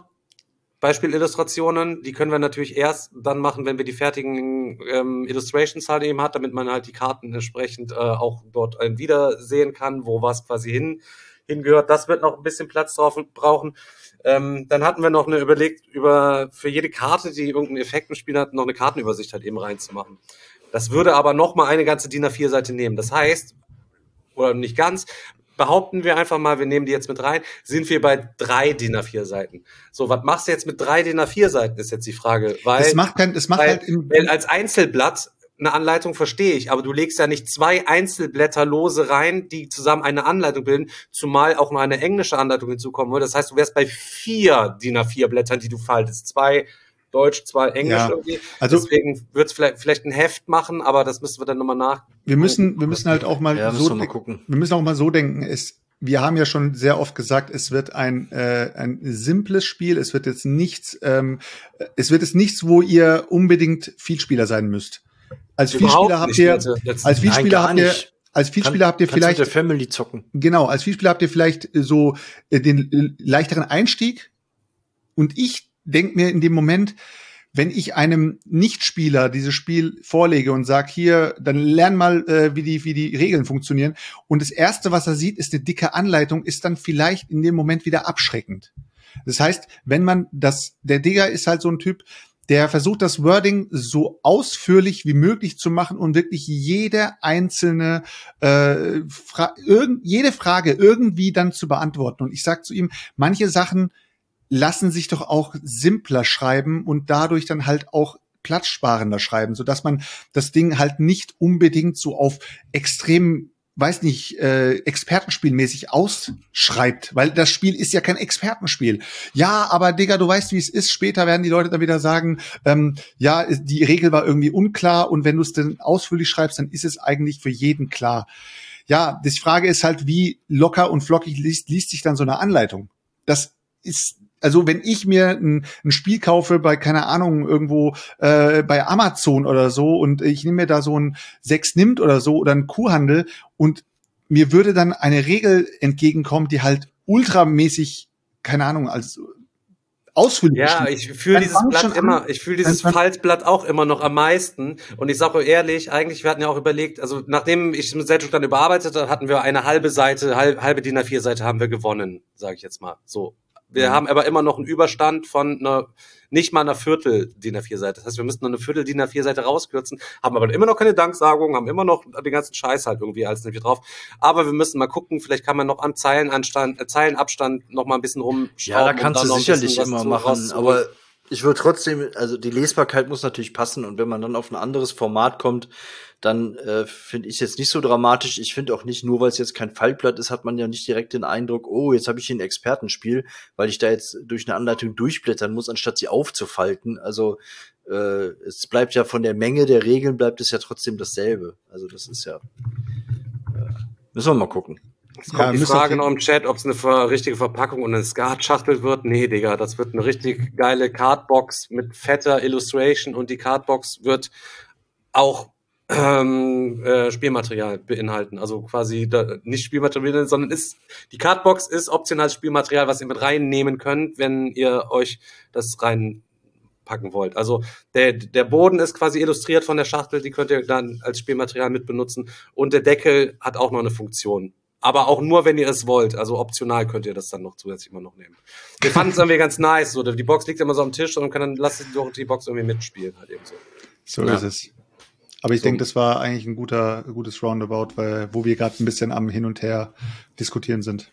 Beispielillustrationen, die können wir natürlich erst dann machen, wenn wir die fertigen ähm, Illustrations halt eben hat, damit man halt die Karten entsprechend äh, auch dort äh, wiedersehen kann, wo was quasi hin hingehört. Das wird noch ein bisschen Platz drauf brauchen. Ähm, dann hatten wir noch eine überlegt, über für jede Karte, die irgendeinen Effekt im Spiel hat, noch eine Kartenübersicht halt eben reinzumachen. Das würde aber noch mal eine ganze D I N A vier Seite nehmen. Das heißt, oder nicht ganz, behaupten wir einfach mal, wir nehmen die jetzt mit rein, sind wir bei drei D I N A vier Seiten. So, was machst du jetzt mit drei D I N A vier Seiten, ist jetzt die Frage. Weil, das macht kein, das macht weil, halt im, weil als Einzelblatt eine Anleitung verstehe ich, aber du legst ja nicht zwei Einzelblätter lose rein, die zusammen eine Anleitung bilden, zumal auch noch eine englische Anleitung hinzukommen würde. Das heißt, du wärst bei vier D I N A vier Blättern, die du faltest. Zwei Deutsch, zwei Englisch Ja, irgendwie. also- Deswegen wird es vielleicht, vielleicht ein Heft machen, aber das müssen wir dann nochmal nach. wir müssen, wir müssen halt auch mal Ja, müssen so, wir mal gucken. wir müssen auch mal so denken, es, wir haben ja schon sehr oft gesagt, es wird ein, äh, ein simples Spiel, es wird jetzt nichts, ähm, es wird jetzt nichts, wo ihr unbedingt Vielspieler sein müsst. Als Überhaupt Vielspieler habt nicht, ihr, Leute. Letztens- als Vielspieler Nein, gar habt ihr, nicht. als Vielspieler habt ihr Kannst mit der vielleicht, Family zocken. genau, als Vielspieler habt ihr vielleicht so äh, den äh, leichteren Einstieg. Und ich denke mir in dem Moment, wenn ich einem Nichtspieler dieses Spiel vorlege und sag hier, dann lern mal, äh, wie die wie die Regeln funktionieren. Und das Erste, was er sieht, ist eine dicke Anleitung, ist dann vielleicht in dem Moment wieder abschreckend. Das heißt, wenn man das, der Digger ist halt so ein Typ, der versucht, das Wording so ausführlich wie möglich zu machen und wirklich jede einzelne äh, Fra- irgend, jede Frage irgendwie dann zu beantworten. Und ich sag zu ihm, manche Sachen lassen sich doch auch simpler schreiben und dadurch dann halt auch platzsparender schreiben, sodass man das Ding halt nicht unbedingt so auf extrem, weiß nicht, äh, expertenspielmäßig ausschreibt, weil das Spiel ist ja kein Expertenspiel. Ja, aber Digga, du weißt, wie es ist. Später werden die Leute dann wieder sagen, ähm, ja, die Regel war irgendwie unklar und wenn du es dann ausführlich schreibst, dann ist es eigentlich für jeden klar. Ja, die Frage ist halt, wie locker und flockig liest, liest sich dann so eine Anleitung. Das ist, also wenn ich mir ein, ein Spiel kaufe bei, keine Ahnung, irgendwo äh, bei Amazon oder so und ich nehme mir da so ein Sechs nimmt oder so oder ein Kuhhandel und mir würde dann eine Regel entgegenkommen, die halt ultramäßig, keine Ahnung, als ausführlich Ja, beschrieben. ich fühle Dann dieses fang ich schon Blatt an. immer, ich fühle dieses Dann fang- Faltblatt auch immer noch am meisten. Und ich sage euch ehrlich, eigentlich, wir hatten ja auch überlegt, also nachdem ich mit Selchuk dann überarbeitet habe, hatten wir eine halbe Seite, halb, halbe D I N A vier Seite haben wir gewonnen, sage ich jetzt mal. So. Wir Mhm. haben aber immer noch einen Überstand von einer, nicht mal einer Viertel D I N A vier Seite. Das heißt, wir müssen noch eine Viertel D I N A vier Seite rauskürzen, haben aber immer noch keine Danksagung, haben immer noch den ganzen Scheiß halt irgendwie als nicht drauf. Aber wir müssen mal gucken, vielleicht kann man noch am Zeilenanstand, äh, Zeilenabstand noch mal ein bisschen rumschrauben. Ja, da um kannst dann du noch ein sicherlich bisschen was immer zu- machen, rauszuholen. aber ich würde trotzdem, also die Lesbarkeit muss natürlich passen und wenn man dann auf ein anderes Format kommt, dann äh, finde ich es jetzt nicht so dramatisch. Ich finde auch nicht, nur weil es jetzt kein Faltblatt ist, hat man ja nicht direkt den Eindruck, oh, jetzt habe ich hier ein Expertenspiel, weil ich da jetzt durch eine Anleitung durchblättern muss, anstatt sie aufzufalten. Also äh, es bleibt ja von der Menge der Regeln, bleibt es ja trotzdem dasselbe. Also das ist ja, äh, müssen wir mal gucken. Es kommt Ja, die müsst Frage auf noch im Chat, ob es eine ver richtige Verpackung und eine Skatschachtel wird. Nee, Digga, das wird eine richtig geile Cardbox mit fetter Illustration und die Cardbox wird auch ähm, äh, Spielmaterial beinhalten. Also quasi da, nicht Spielmaterial, sondern ist die Cardbox ist optionales Spielmaterial, was ihr mit reinnehmen könnt, wenn ihr euch das reinpacken wollt. Also der, der Boden ist quasi illustriert von der Schachtel, die könnt ihr dann als Spielmaterial mit benutzen und der Deckel hat auch noch eine Funktion. Aber auch nur, wenn ihr es wollt. Also optional könnt ihr das dann noch zusätzlich immer noch nehmen. Wir fanden es irgendwie ganz nice. So, die Box liegt immer so am Tisch und kann dann lasst doch die Box irgendwie mitspielen. Halt eben so. So Ja. ist es. Aber ich So. denke, das war eigentlich ein guter, gutes Roundabout, weil, wo wir gerade ein bisschen am Hin und Her diskutieren sind.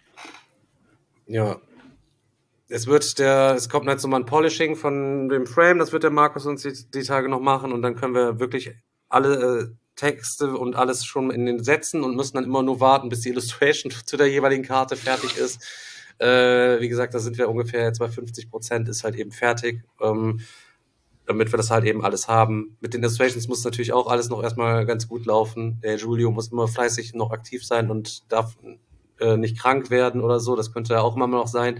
Ja. Es wird der, es kommt jetzt nochmal ein Polishing von dem Frame, das wird der Markus uns die, die Tage noch machen und dann können wir wirklich alle äh, Texte und alles schon in den Sätzen und müssen dann immer nur warten, bis die Illustration zu der jeweiligen Karte fertig ist. Äh, wie gesagt, da sind wir ungefähr jetzt bei fünfzig Prozent ist halt eben fertig, ähm, damit wir das halt eben alles haben. Mit den Illustrations muss natürlich auch alles noch erstmal ganz gut laufen. Der Julio muss immer fleißig noch aktiv sein und darf äh, nicht krank werden oder so. Das könnte ja auch immer noch sein.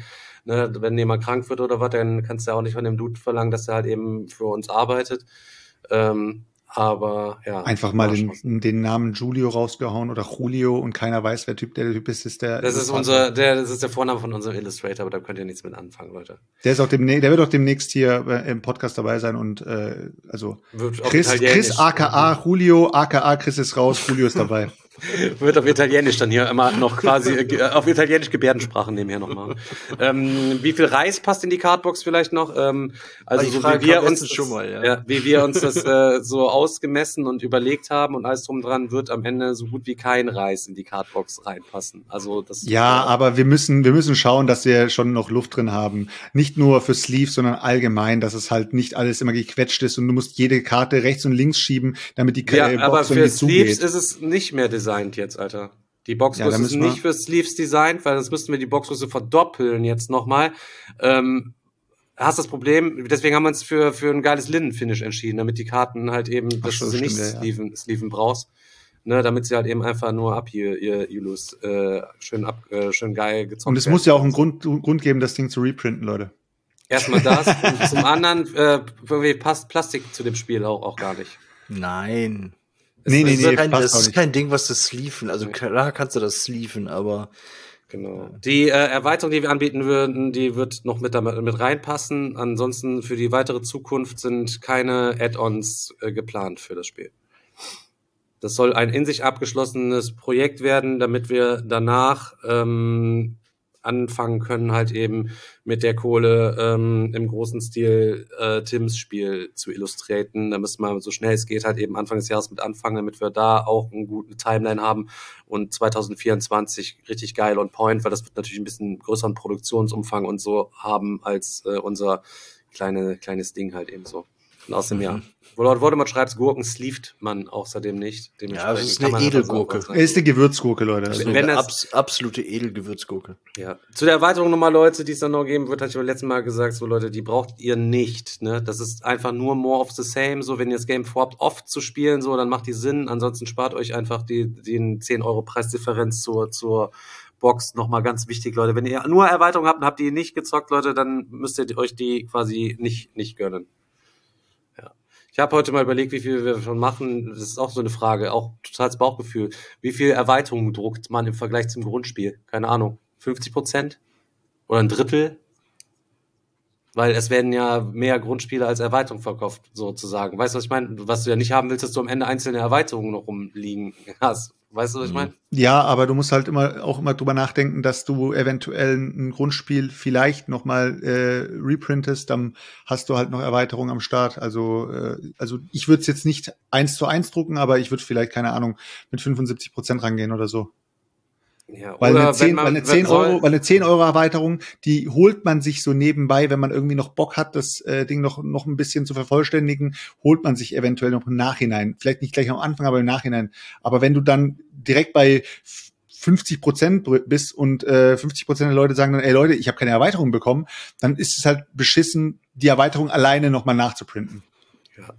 Ne, wenn jemand krank wird oder was, dann kannst du ja auch nicht von dem Dude verlangen, dass er halt eben für uns arbeitet. Ähm, aber ja. Einfach mal den, den Namen Julio rausgehauen oder Julio und keiner weiß, wer Typ der Typ ist, ist der. Das ist unser, der, das ist der Vorname von unserem Illustrator, aber da könnt ihr nichts mit anfangen, Leute. Der ist auch demnächst, der wird auch demnächst hier im Podcast dabei sein und äh, also Chris, Chris aka Julio, aka Chris ist raus, Julio ist dabei. Wird auf Italienisch dann hier immer noch quasi, äh, auf Italienisch Gebärdensprachen nebenher noch machen. ähm, wie viel Reis passt in die Cardbox vielleicht noch? Ähm, also so wie wir uns das, schon mal, ja. Ja, wie wir uns das äh, so ausgemessen und überlegt haben und alles drum dran, wird am Ende so gut wie kein Reis in die Cardbox reinpassen. Also das. Ja, äh, aber wir müssen, wir müssen schauen, dass wir schon noch Luft drin haben. Nicht nur für Sleeve, sondern allgemein, dass es halt nicht alles immer gequetscht ist und du musst jede Karte rechts und links schieben, damit die ja, äh, Box aber für Sleeves zugeht. Ist es nicht mehr designt jetzt, Alter. Die Boxgröße ja, ist nicht für Sleeves designt, weil sonst müssten wir die Boxgröße verdoppeln jetzt nochmal. Ähm, hast das Problem, deswegen haben wir uns für, für ein geiles Linnen-Finish entschieden, damit die Karten halt eben, Ach, dass du sie nicht ja. sleeven, sleeven brauchst, ne, damit sie halt eben einfach nur ab hier, ihr Ilus, äh, schön ab, äh, schön geil gezockt werden. Und es muss ja auch einen Grund, Grund geben, das Ding zu reprinten, Leute. Erstmal das und zum anderen, äh, irgendwie passt Plastik zu dem Spiel auch, auch gar nicht. Nein. Nee, nee, nee, kein, das ist kein Ding, was das sleeven. Also klar kannst du das sleeven, aber genau. Die äh, Erweiterung, die wir anbieten würden, die wird noch mit damit mit reinpassen. Ansonsten für die weitere Zukunft sind keine Add-ons äh, geplant für das Spiel. Das soll ein in sich abgeschlossenes Projekt werden, damit wir danach ähm, anfangen können, halt eben mit der Kohle ähm, im großen Stil äh, Tims Spiel zu illustrieren. Da müssen wir so schnell es geht halt eben Anfang des Jahres mit anfangen, damit wir da auch eine gute Timeline haben und zwanzig vierundzwanzig richtig geil on point, weil das wird natürlich ein bisschen größeren Produktionsumfang und so haben als äh, unser kleine kleines Ding halt eben so. Und außerdem, ja. Wo Lord Voldemort schreibt, Gurken sleeved man außerdem nicht. Ja, das ist eine Edelgurke. Es ist eine Gewürzgurke, Leute. Das ist eine Wenn das, abs- absolute Edelgewürzgurke. Ja. Zu der Erweiterung nochmal, Leute, die es dann noch geben wird, hatte ich beim letzten Mal gesagt, so Leute, die braucht ihr nicht. Ne? Das ist einfach nur more of the same. So, wenn ihr das Game vorhabt, oft zu spielen, so, dann macht die Sinn. Ansonsten spart euch einfach die, den zehn Euro Preisdifferenz zur, zur Box. Nochmal ganz wichtig, Leute. Wenn ihr nur Erweiterungen habt und habt die nicht gezockt, Leute, dann müsst ihr euch die quasi nicht, nicht gönnen. Ich habe heute mal überlegt, wie viel wir schon machen. Das ist auch so eine Frage, auch totales Bauchgefühl. Wie viel Erweiterungen druckt man im Vergleich zum Grundspiel? Keine Ahnung. fünfzig Prozent? Oder ein Drittel? Weil es werden ja mehr Grundspiele als Erweiterungen verkauft, sozusagen. Weißt du, was ich meine? Was du ja nicht haben willst, dass du am Ende einzelne Erweiterungen noch rumliegen hast. Weißt du, was ich meine? Ja, aber du musst halt immer auch immer drüber nachdenken, dass du eventuell ein Grundspiel vielleicht noch mal äh, reprintest, dann hast du halt noch Erweiterungen am Start. Also äh, also ich würde es jetzt nicht eins zu eins drucken, aber ich würde vielleicht, keine Ahnung, mit fünfundsiebzig Prozent rangehen oder so. Ja, weil, oder eine zehn, man, weil, eine zehn Euro, weil eine zehn Euro Erweiterung, die holt man sich so nebenbei, wenn man irgendwie noch Bock hat, das äh, Ding noch noch ein bisschen zu vervollständigen, holt man sich eventuell noch im Nachhinein. Vielleicht nicht gleich am Anfang, aber im Nachhinein. Aber wenn du dann direkt bei fünfzig Prozent bist und äh, fünfzig Prozent der Leute sagen dann, ey Leute, ich habe keine Erweiterung bekommen, dann ist es halt beschissen, die Erweiterung alleine nochmal nachzuprinten. Ja.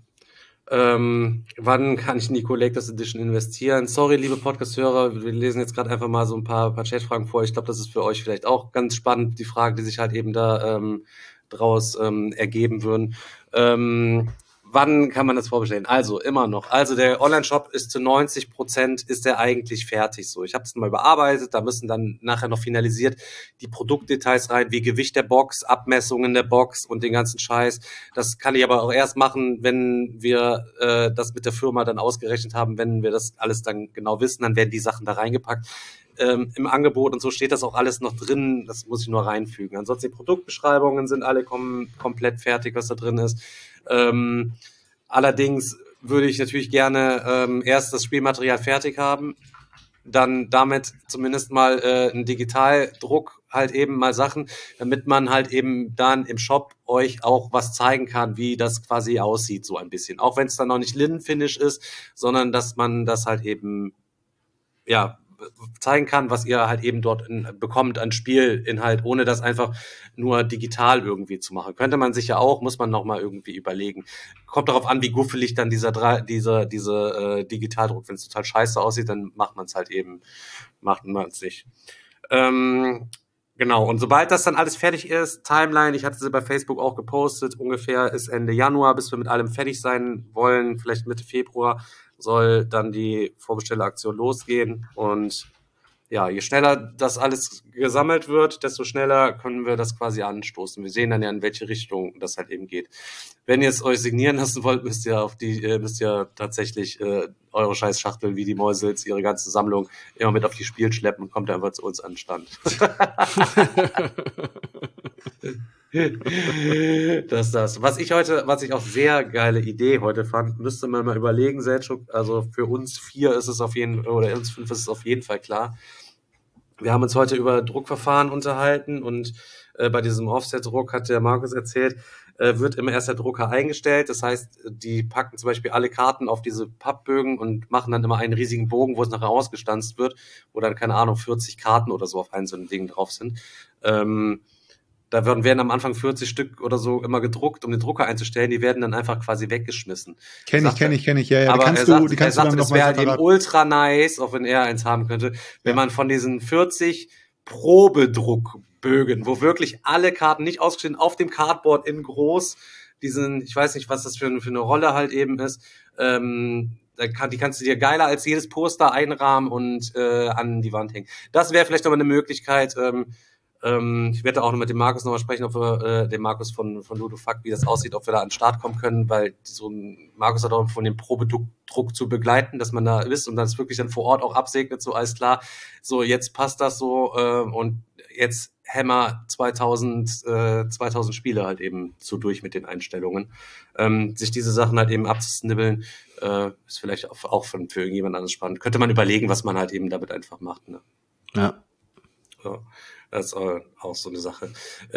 Ähm, wann kann ich in die Collectors Edition investieren? Sorry, liebe Podcast-Hörer, wir lesen jetzt gerade einfach mal so ein paar, paar Chat-Fragen vor. Ich glaube, das ist für euch vielleicht auch ganz spannend, die Fragen, die sich halt eben da ähm, draus ähm, ergeben würden. Ähm, wann kann man das vorbestellen? Also, immer noch. Also, der Online-Shop ist zu neunzig Prozent ist der eigentlich fertig so. Ich habe es mal überarbeitet, da müssen dann nachher noch finalisiert die Produktdetails rein, wie Gewicht der Box, Abmessungen der Box und den ganzen Scheiß. Das kann ich aber auch erst machen, wenn wir äh, das mit der Firma dann ausgerechnet haben, wenn wir das alles dann genau wissen, dann werden die Sachen da reingepackt. Ähm, im Angebot und so steht das auch alles noch drin, das muss ich nur reinfügen. Ansonsten die Produktbeschreibungen sind alle kom- komplett fertig, was da drin ist. Ähm, allerdings würde ich natürlich gerne ähm, erst das Spielmaterial fertig haben, dann damit zumindest mal äh, einen Digitaldruck halt eben mal Sachen, damit man halt eben dann im Shop euch auch was zeigen kann, wie das quasi aussieht, so ein bisschen. Auch wenn es dann noch nicht Linnenfinish ist, sondern dass man das halt eben, ja, zeigen kann, was ihr halt eben dort in, bekommt an Spielinhalt, ohne das einfach nur digital irgendwie zu machen. Könnte man sich ja auch, muss man nochmal irgendwie überlegen. Kommt darauf an, wie guffelig dann dieser, dieser, diese äh, Digitaldruck, wenn es total scheiße aussieht, dann macht man es halt eben, macht man es nicht. Ähm, Genau, und sobald das dann alles fertig ist, Timeline, ich hatte sie bei Facebook auch gepostet, ungefähr ist Ende Januar, bis wir mit allem fertig sein wollen, vielleicht Mitte Februar, soll dann die Vorbestelleraktion losgehen. Und ja, je schneller das alles gesammelt wird, desto schneller können wir das quasi anstoßen. Wir sehen dann ja, in welche Richtung das halt eben geht. Wenn ihr es euch signieren lassen wollt, müsst ihr auf die, äh, müsst ihr tatsächlich äh, eure Scheißschachteln wie die Mäusels, ihre ganze Sammlung immer mit auf die Spiel schleppen und kommt einfach zu uns an den Stand. Das ist das. Was ich heute, was ich auch sehr geile Idee heute fand, müsste man mal überlegen, Selçuk, also für uns vier ist es auf jeden, oder uns fünf ist es auf jeden Fall klar. Wir haben uns heute über Druckverfahren unterhalten und äh, bei diesem Offset-Druck hat der Markus erzählt, äh, wird immer erst der Drucker eingestellt. Das heißt, die packen zum Beispiel alle Karten auf diese Pappbögen und machen dann immer einen riesigen Bogen, wo es nachher ausgestanzt wird, wo dann, keine Ahnung, vierzig Karten oder so auf einem so ein Ding drauf sind. Ähm, Da werden, werden am Anfang vierzig Stück oder so immer gedruckt, um den Drucker einzustellen. Die werden dann einfach quasi weggeschmissen. Kenn ich, kenn ich, kenn ich, ja, ja. Aber die kannst er du, sagt, die kannst er du sagte, dann das noch mal wäre halt eben separat. ultra nice, auch wenn er eins haben könnte, wenn Ja. man von diesen vierzig Probedruckbögen, wo wirklich alle Karten nicht ausgeschnitten auf dem Cardboard in groß, diesen, ich weiß nicht, was das für, für eine Rolle halt eben ist, ähm, da kann, die kannst du dir geiler als jedes Poster einrahmen und äh, an die Wand hängen. Das wäre vielleicht nochmal eine Möglichkeit. Ähm, ähm, ich werde auch noch mit dem Markus nochmal sprechen, ob wir, äh, dem Markus von, von Ludofact, wie das aussieht, ob wir da an den Start kommen können, weil so ein Markus hat auch von dem Probedruck zu begleiten, dass man da ist und dann es wirklich dann vor Ort auch absegnet, so alles klar, so jetzt passt das so äh, und jetzt Hammer zweitausend, äh, zweitausend Spiele halt eben so durch mit den Einstellungen. Ähm, sich diese Sachen halt eben abzusnibbeln, äh, ist vielleicht auch, auch für, für irgendjemand anderes spannend. Könnte man überlegen, was man halt eben damit einfach macht. Ne? Ja. So, das ist auch, auch so eine Sache.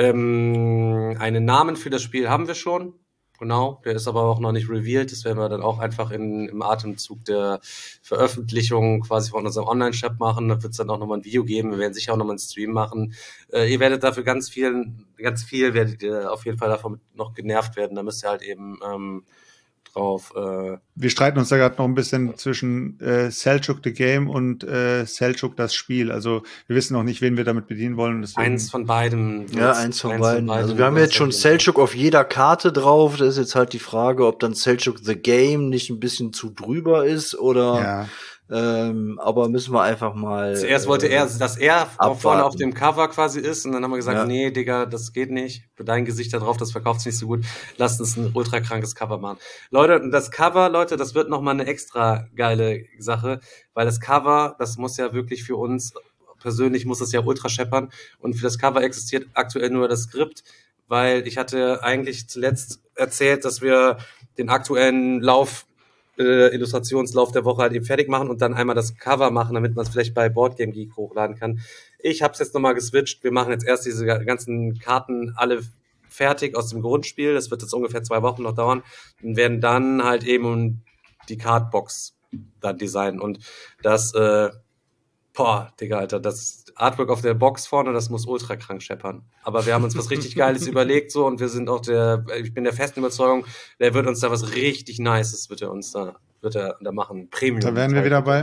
Ähm, einen Namen für das Spiel haben wir schon. Genau, der ist aber auch noch nicht revealed. Das werden wir dann auch einfach in, im Atemzug der Veröffentlichung quasi von unserem Online-Shop machen. Da wird es dann auch nochmal ein Video geben. Wir werden sicher auch nochmal einen Stream machen. Äh, ihr werdet dafür ganz viel, ganz viel werdet ihr auf jeden Fall davon noch genervt werden. Da müsst ihr halt eben ähm, drauf. Äh Wir streiten uns da gerade noch ein bisschen zwischen äh, Selçuk the Game und äh, Selçuk das Spiel. Also wir wissen noch nicht, wen wir damit bedienen wollen. Deswegen eins von beidem. Ja, eins von beiden. Also wir haben jetzt schon Selçuk auf jeder Karte drauf. Da ist jetzt halt die Frage, ob dann Selçuk the Game nicht ein bisschen zu drüber ist oder ja. ähm, aber müssen wir einfach mal. Zuerst wollte äh, er, dass er abwarten. vorne auf dem Cover quasi ist und dann haben wir gesagt, Ja. nee, Digga, das geht nicht. Dein Gesicht da drauf, das verkauft sich nicht so gut. Lasst uns ein ultra krankes Cover machen. Leute, und das Cover, Leute, das wird nochmal eine extra geile Sache, weil das Cover, das muss ja wirklich für uns, persönlich muss das ja ultra scheppern und für das Cover existiert aktuell nur das Skript, weil ich hatte eigentlich zuletzt erzählt, dass wir den aktuellen Lauf Äh, Illustrationslauf der Woche halt eben fertig machen und dann einmal das Cover machen, damit man es vielleicht bei Boardgame Geek hochladen kann. Ich habe es jetzt nochmal geswitcht. Wir machen jetzt erst diese ganzen Karten alle fertig aus dem Grundspiel. Das wird jetzt ungefähr zwei Wochen noch dauern und werden dann halt eben die Cardbox dann designen und das, äh, boah, Digga, Alter, das Artwork auf der Box vorne, das muss ultra krank scheppern. Aber wir haben uns was richtig Geiles überlegt so und wir sind auch der, ich bin der festen Überzeugung, der wird uns da was richtig Nices, wird er uns da, wird er da machen. Premium. Da wären wir wieder bei.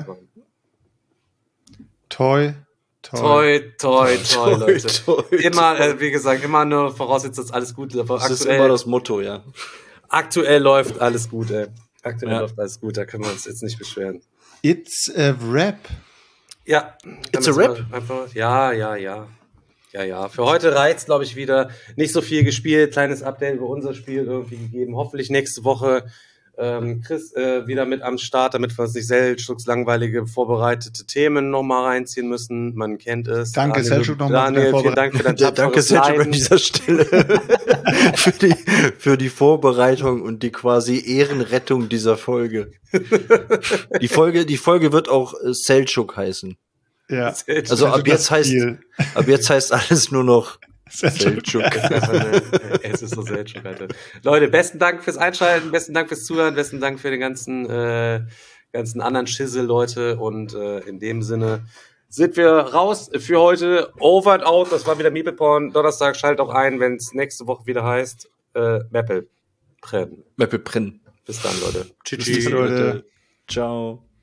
Toi, Toi, toi, toi, Leute. toi, Immer, äh, wie gesagt, immer nur voraussetzt, dass alles gut läuft. Das ist immer das Motto, ja. Aktuell läuft alles gut, ey. Aktuell Ja. läuft alles gut, da können wir uns jetzt nicht beschweren. It's a Rap. Ja. It's a rap? Einfach, ja, ja, ja. Ja, ja. Für heute reizt, glaube ich, wieder nicht so viel gespielt. Kleines Update über unser Spiel irgendwie gegeben. Hoffentlich nächste Woche ähm, Chris äh, wieder mit am Start, damit wir uns nicht Selçuks langweilige vorbereitete Themen nochmal reinziehen müssen. Man kennt es. Danke, Daniel, Selçuk, nochmal Daniel, für vielen deine Dank für dein Ja, danke tapferes Selçuk an Leiden. dieser Stelle für die für die Vorbereitung und die quasi Ehrenrettung dieser Folge. Die Folge die Folge wird auch äh, Selçuk heißen. Ja. Selçuk. Also ab das jetzt heißt Spiel. ab jetzt heißt alles nur noch Selçuk. Selçuk. Es ist so Selçuk, Alter. Leute, besten Dank fürs Einschalten, besten Dank fürs Zuhören, besten Dank für den ganzen, äh, ganzen anderen Schissel, Leute. Und äh, in dem Sinne sind wir raus für heute. Over and out. Das war wieder Meepleporn. Donnerstag, schaltet auch ein, wenn es nächste Woche wieder heißt äh, Meppel. Meppel Prin. Bis dann, Leute. Tschüss, Leute. Ciao.